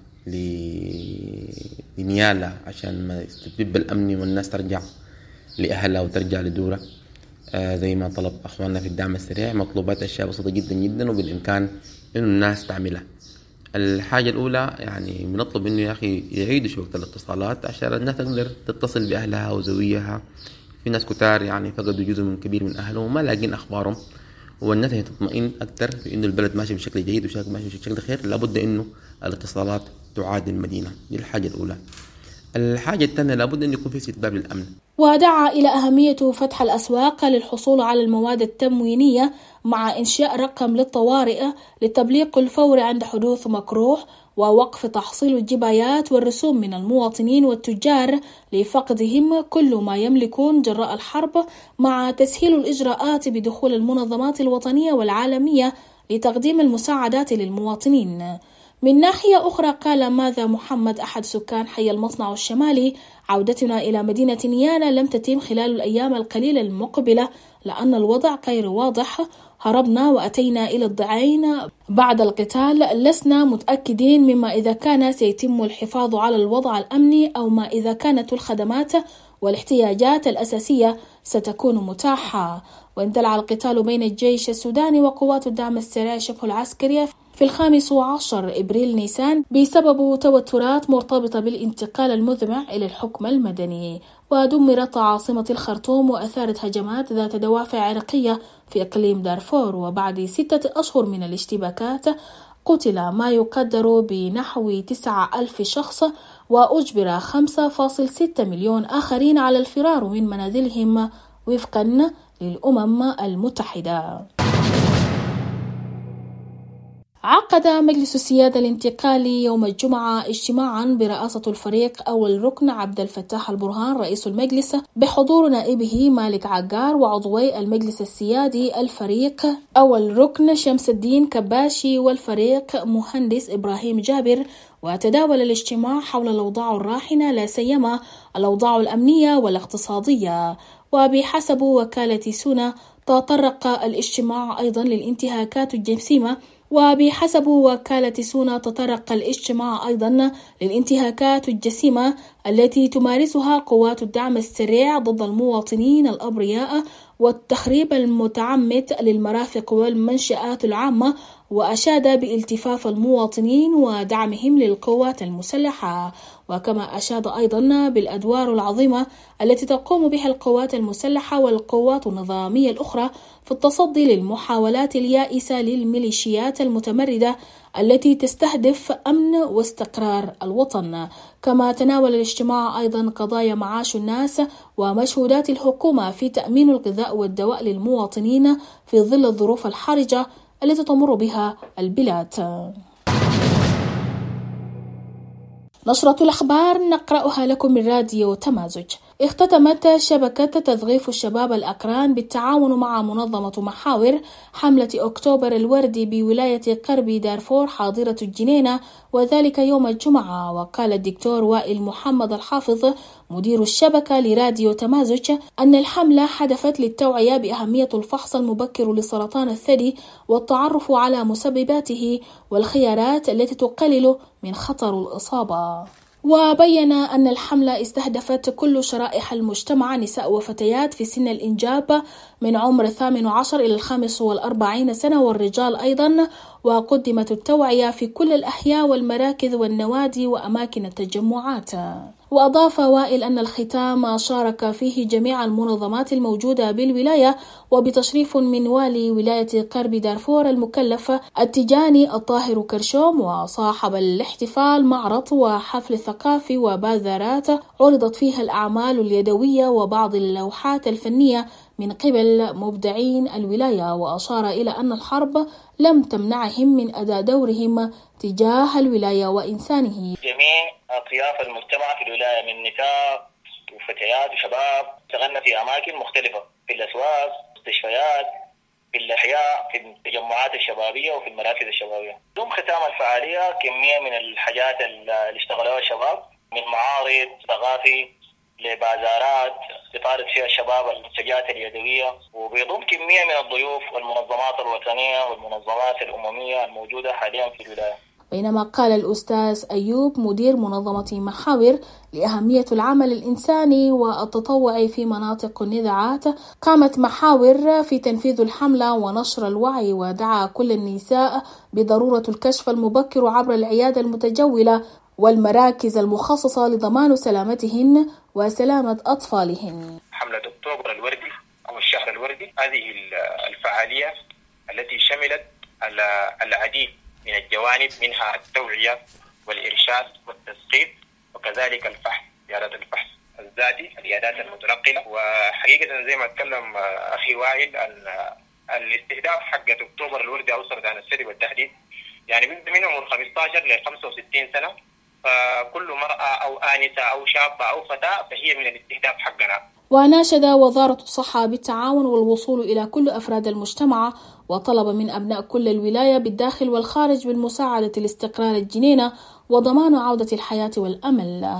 لنيالا عشان ما يستتب الأمن والناس ترجع لأهلها وترجع لدورة، آه زي ما طلب أخواننا في الدعم السريع، مطلوبات أشياء بسيطة جدا جدا وبالإمكان إنه الناس تعملها. الحاجة الأولى يعني بنطلب إنه يا أخي يعيدوا شبكة الاتصالات عشان الناس تقدر تتصل بأهلها وزويها. في ناس كتار يعني فقدوا جزء من كبير من أهلهم وما لاقين أخبارهم، والناس تطمئن أكثر بإنه البلد ماشي بشكل جيد وشكل ماشي بشكل خير. لابد إنه الاتصالات تعاد المدينة. دي الحاجة الأولى. الحاجة الثانية لابد أن يكون في استتباب للأمن. ودعا إلى أهمية فتح الأسواق للحصول على المواد التموينية مع إنشاء رقم للطوارئ للتبليغ الفوري عند حدوث مكروه، ووقف تحصيل الجبايات والرسوم من المواطنين والتجار لفقدهم كل ما يملكون جراء الحرب، مع تسهيل الإجراءات بدخول المنظمات الوطنية والعالمية لتقديم المساعدات للمواطنين. من ناحية أخرى قال ماذا محمد أحد سكان حي المصنع الشمالي: عودتنا إلى مدينة نيالا لم تتم خلال الأيام القليلة المقبلة لأن الوضع غير واضح. هربنا وأتينا إلى الضعين بعد القتال، لسنا متأكدين مما إذا كان سيتم الحفاظ على الوضع الأمني أو ما إذا كانت الخدمات والاحتياجات الأساسية ستكون متاحة. واندلع القتال بين الجيش السوداني وقوات الدعم السريع شبه العسكرية في الخامس عشر إبريل نيسان بسبب توترات مرتبطة بالانتقال المذمع إلى الحكم المدني. ودمرت عاصمة الخرطوم وأثارت هجمات ذات دوافع عرقية في إقليم دارفور. وبعد ستة أشهر من الاشتباكات قتل ما يقدر بنحو تسعة ألف شخص، وأجبر خمسة فاصلة ستة مليون آخرين على الفرار من منازلهم وفقا للأمم المتحدة. عقد مجلس السيادة الانتقالي يوم الجمعة اجتماعا برئاسة الفريق أول ركن عبد الفتاح البرهان رئيس المجلس بحضور نائبه مالك عقار وعضوي المجلس السيادي الفريق أول ركن شمس الدين كباشي والفريق مهندس إبراهيم جابر. وتداول الاجتماع حول الأوضاع الراهنة لا سيما الأوضاع الأمنية والاقتصادية. وبحسب وكالة سونا تطرق الاجتماع أيضا للانتهاكات الجسيمة وبحسب وكالة سونا تطرق الاجتماع أيضا للانتهاكات الجسيمة التي تمارسها قوات الدعم السريع ضد المواطنين الأبرياء والتخريب المتعمد للمرافق والمنشآت العامة، وأشاد بالتفاف المواطنين ودعمهم للقوات المسلحة. وكما أشاد أيضا بالأدوار العظيمة التي تقوم بها القوات المسلحة والقوات النظامية الأخرى في التصدي للمحاولات اليائسة للميليشيات المتمردة التي تستهدف أمن واستقرار الوطن. كما تناول الاجتماع أيضا قضايا معاش الناس ومجهودات الحكومة في تأمين الغذاء والدواء للمواطنين في ظل الظروف الحرجة التي تمر بها البلاد. نشرة الأخبار نقرأها لكم من راديو تمازج. اختتمت شبكة تثقيف الشباب الأقران بالتعاون مع منظمة محاور حملة أكتوبر الوردي بولاية غرب دارفور حاضرة الجنينة، وذلك يوم الجمعة. وقال الدكتور وائل محمد الحافظ مدير الشبكة لراديو تمازج أن الحملة هدفت للتوعية بأهمية الفحص المبكر لسرطان الثدي والتعرف على مسبباته والخيارات التي تقلل من خطر الإصابة. وبين أن الحملة استهدفت كل شرائح المجتمع نساء وفتيات في سن الإنجاب من عمر الثامن عشر إلى الخامس والأربعين سنة والرجال أيضا، وقدمت التوعية في كل الأحياء والمراكز والنوادي وأماكن التجمعات. وأضاف وائل أن الختام شارك فيه جميع المنظمات الموجودة بالولاية وبتشريف من والي ولاية غرب دارفور المكلف التجاني الطاهر كرشوم. وصاحب الاحتفال معرض وحفل ثقافي وبازارات عرضت فيها الأعمال اليدوية وبعض اللوحات الفنية من قبل مبدعين الولاية. وأشار إلى أن الحرب لم تمنعهم من أداء دورهم تجاه الولاية وإنسانه. جميع أطياف المجتمع في الولاية من نساء وفتيات وشباب اشتغلنا في أماكن مختلفة، في الأسواق، مستشفيات، في الأحياء، في التجمعات الشبابية وفي المراكز الشبابية. يوم ختام الفعالية كمية من الحاجات اللي اشتغلوها الشباب من معارض ثقافي لبازارات استفادت فيها الشباب المنتجات اليدوية، وبيضم كمية من الضيوف والمنظمات الوطنية والمنظمات الأممية الموجودة حاليا في الولاية. بينما قال الأستاذ أيوب مدير منظمة محاور لأهمية العمل الإنساني والتطوعي في مناطق النزاعات، قامت محاور في تنفيذ الحملة ونشر الوعي، ودعا كل النساء بضرورة الكشف المبكر عبر العيادة المتجولة والمراكز المخصصة لضمان سلامتهن وسلامة أطفالهن. حملة أكتوبر الوردي أو الشهر الوردي هذه الفعالية التي شملت العديد من الجوانب، منها التوعية والإرشاد والتثقيف وكذلك الفحص، زيادة الفحص الذاتي، العيادات المتنقلة. وحقيقة زي ما اتكلم أخي وائل أن الاستهداف حق أكتوبر الوردي أو سرطان الثدي بالتحديد يعني من عمر خمسة عشر ل خمسة وستين سنة، فكل مرأة أو آنسة أو شابة أو فتاة فهي من الاستهداف حقنا. وناشد وزارة الصحة بالتعاون والوصول إلى كل أفراد المجتمع، وطلب من أبناء كل الولاية بالداخل والخارج بالمساعدة لاستقرار الجنينة وضمان عودة الحياة والأمل.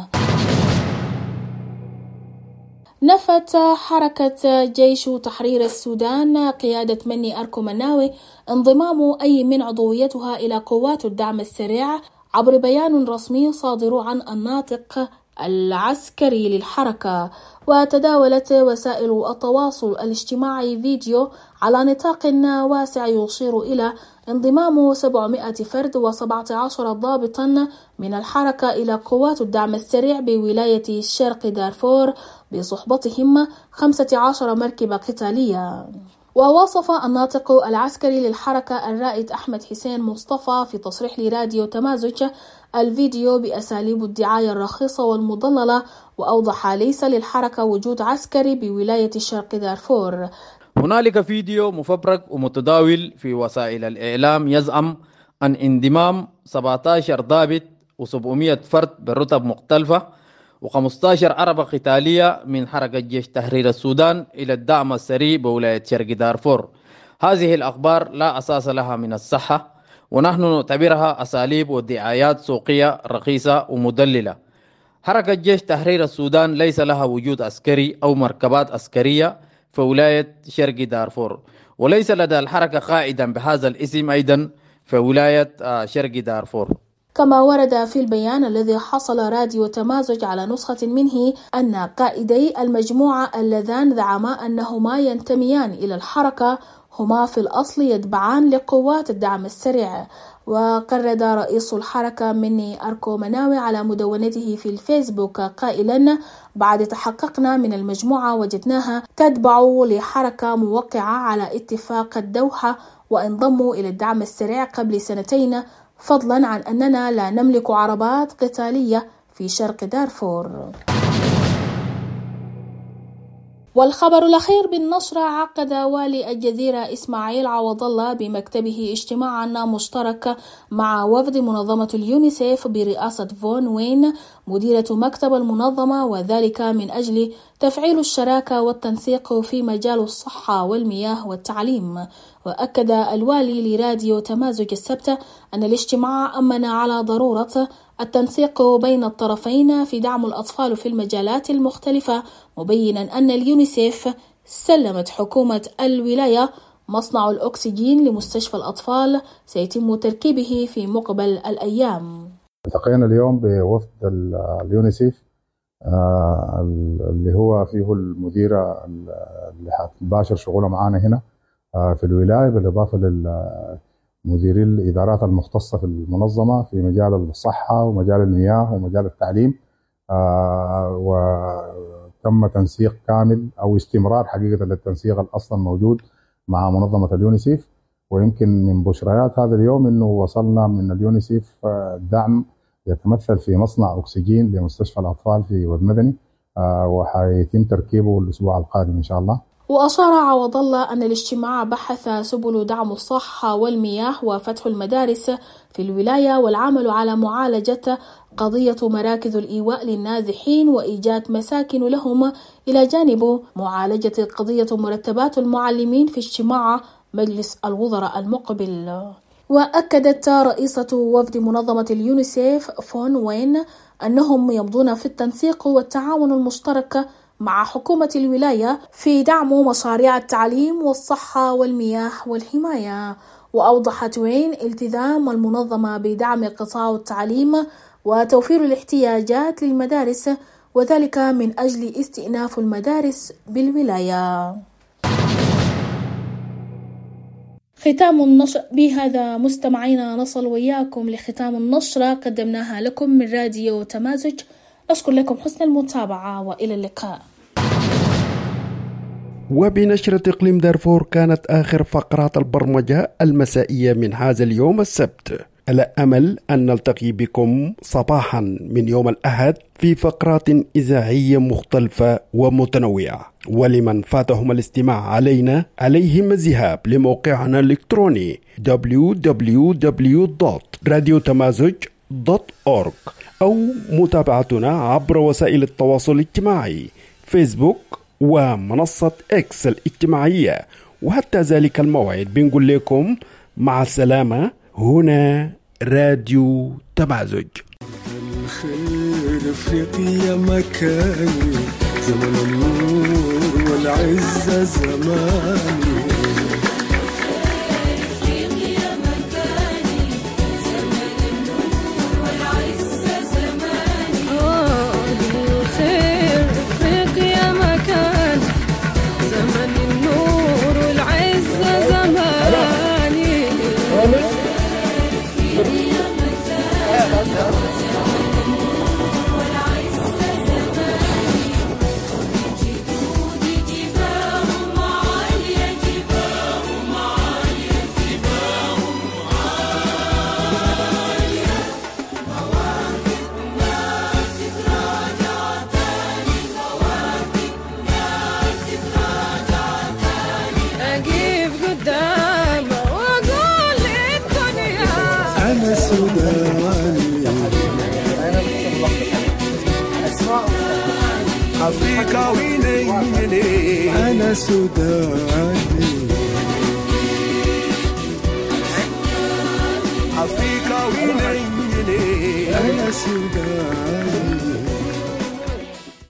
نفت حركة جيش تحرير السودان قيادة مني أركو مناوي انضمام أي من عضويتها إلى قوات الدعم السريع عبر بيان رسمي صادر عن الناطق العسكري للحركة. وتداولت وسائل التواصل الاجتماعي فيديو على نطاق واسع يشير إلى انضمام سبعمائة فرد وسبعة عشر ضابطا من الحركة إلى قوات الدعم السريع بولاية شرق دارفور بصحبتهم خمسة عشر مركبة قتالية. ووصف الناطق العسكري للحركة الرائد أحمد حسين مصطفى في تصريح لراديو تمازج الفيديو بأساليب الدعاية الرخيصة والمضللة، وأوضح ليس للحركة وجود عسكري بولاية شرق دارفور. هنالك فيديو مفبرك ومتداول في وسائل الإعلام يزعم أن انضمام سبعة عشر ضابط وسبعمائة فرد بالرتب مختلفة وخمسة عشر عربة قتالية من حركة جيش تحرير السودان إلى الدعم السريع بولاية شرق دارفور. هذه الأخبار لا أساس لها من الصحة، ونحن نعتبرها أساليب ودعايات سوقية رخيصة ومدللة. حركة جيش تحرير السودان ليس لها وجود عسكري أو مركبات عسكرية في ولاية شرق دارفور، وليس لدى الحركة قائدا بهذا الاسم أيضا في ولاية شرق دارفور. كما ورد في البيان الذي حصل راديو تمازج على نسخة منه أن قائدي المجموعة اللذان زعما أنهما ينتميان إلى الحركة هما في الأصل يتبعان لقوات الدعم السريع. وقرد رئيس الحركة مني أركو مناوي على مدونته في الفيسبوك قائلا: بعد تحققنا من المجموعة وجدناها تتبع لحركة موقعة على اتفاق الدوحة وانضموا إلى الدعم السريع قبل سنتين، فضلا عن أننا لا نملك عربات قتالية في شرق دارفور. والخبر الأخير بالنشرة: عقد والي الجزيرة إسماعيل عوض الله بمكتبه اجتماعا مشترك مع وفد منظمة اليونيسيف برئاسة فون وين مديرة مكتب المنظمة، وذلك من أجل تفعيل الشراكة والتنسيق في مجال الصحة والمياه والتعليم. وأكد الوالي لراديو تمازج السبت أن الاجتماع أمن على ضرورة التنسيق بين الطرفين في دعم الأطفال في المجالات المختلفة، مبينا أن اليونيسيف سلمت حكومة الولاية مصنع الأكسجين لمستشفى الأطفال سيتم تركيبه في مقبل الأيام. التقينا اليوم بوفد اليونيسيف اللي هو فيه المديرة اللي هتباشر شغله معانا هنا في الولاية، بالإضافة للمديرين الإدارات المختصة في المنظمة في مجال الصحة ومجال المياه ومجال التعليم. وتم تنسيق كامل أو استمرار حقيقة للتنسيق الأصلا موجود مع منظمة اليونيسيف. ويمكن من بشريات هذا اليوم أنه وصلنا من اليونيسيف دعم يتمثل في مصنع أكسجين لمستشفى الأطفال في ود مدني، وحيتم تركيبه الأسبوع القادم إن شاء الله. وأشار عوض الله أن الاجتماع بحث سبل دعم الصحة والمياه وفتح المدارس في الولاية والعمل على معالجة قضية مراكز الإيواء للنازحين وإيجاد مساكن لهم، إلى جانب معالجة قضية مرتبات المعلمين في اجتماع مجلس الوزراء المقبل. وأكدت رئيسة وفد منظمة اليونيسيف فون وين أنهم يمضون في التنسيق والتعاون المشترك مع حكومة الولاية في دعم مشاريع التعليم والصحة والمياه والحماية. وأوضحت وين التزام المنظمة بدعم قطاع التعليم وتوفير الاحتياجات للمدارس، وذلك من أجل استئناف المدارس بالولاية. ختام النشر. بهذا مستمعينا نصل وياكم لختام النشرة قدمناها لكم من راديو تمازج. أشكر لكم حسن المتابعة وإلى اللقاء. وبنشرة إقليم دارفور كانت آخر فقرات البرمجة المسائية من هذا اليوم السبت، على أمل أن نلتقي بكم صباحا من يوم الأحد في فقرات إذاعية مختلفة ومتنوعة. ولمن فاتهم الاستماع علينا عليهم الذهاب لموقعنا الإلكتروني دبليو دبليو دبليو دوت راديو تمازج دوت أورغ أو متابعتنا عبر وسائل التواصل الاجتماعي فيسبوك ومنصة إكس الاجتماعية. وحتى ذلك الموعد بنقول لكم مع السلامة. هنا راديو تمازج. الخير افريقيا مكاني، زمن النور والعزة زماني. جباههم عالية جباههم أفريقاوي نيني أنا سوداني أفريقاوي نيني أنا سوداني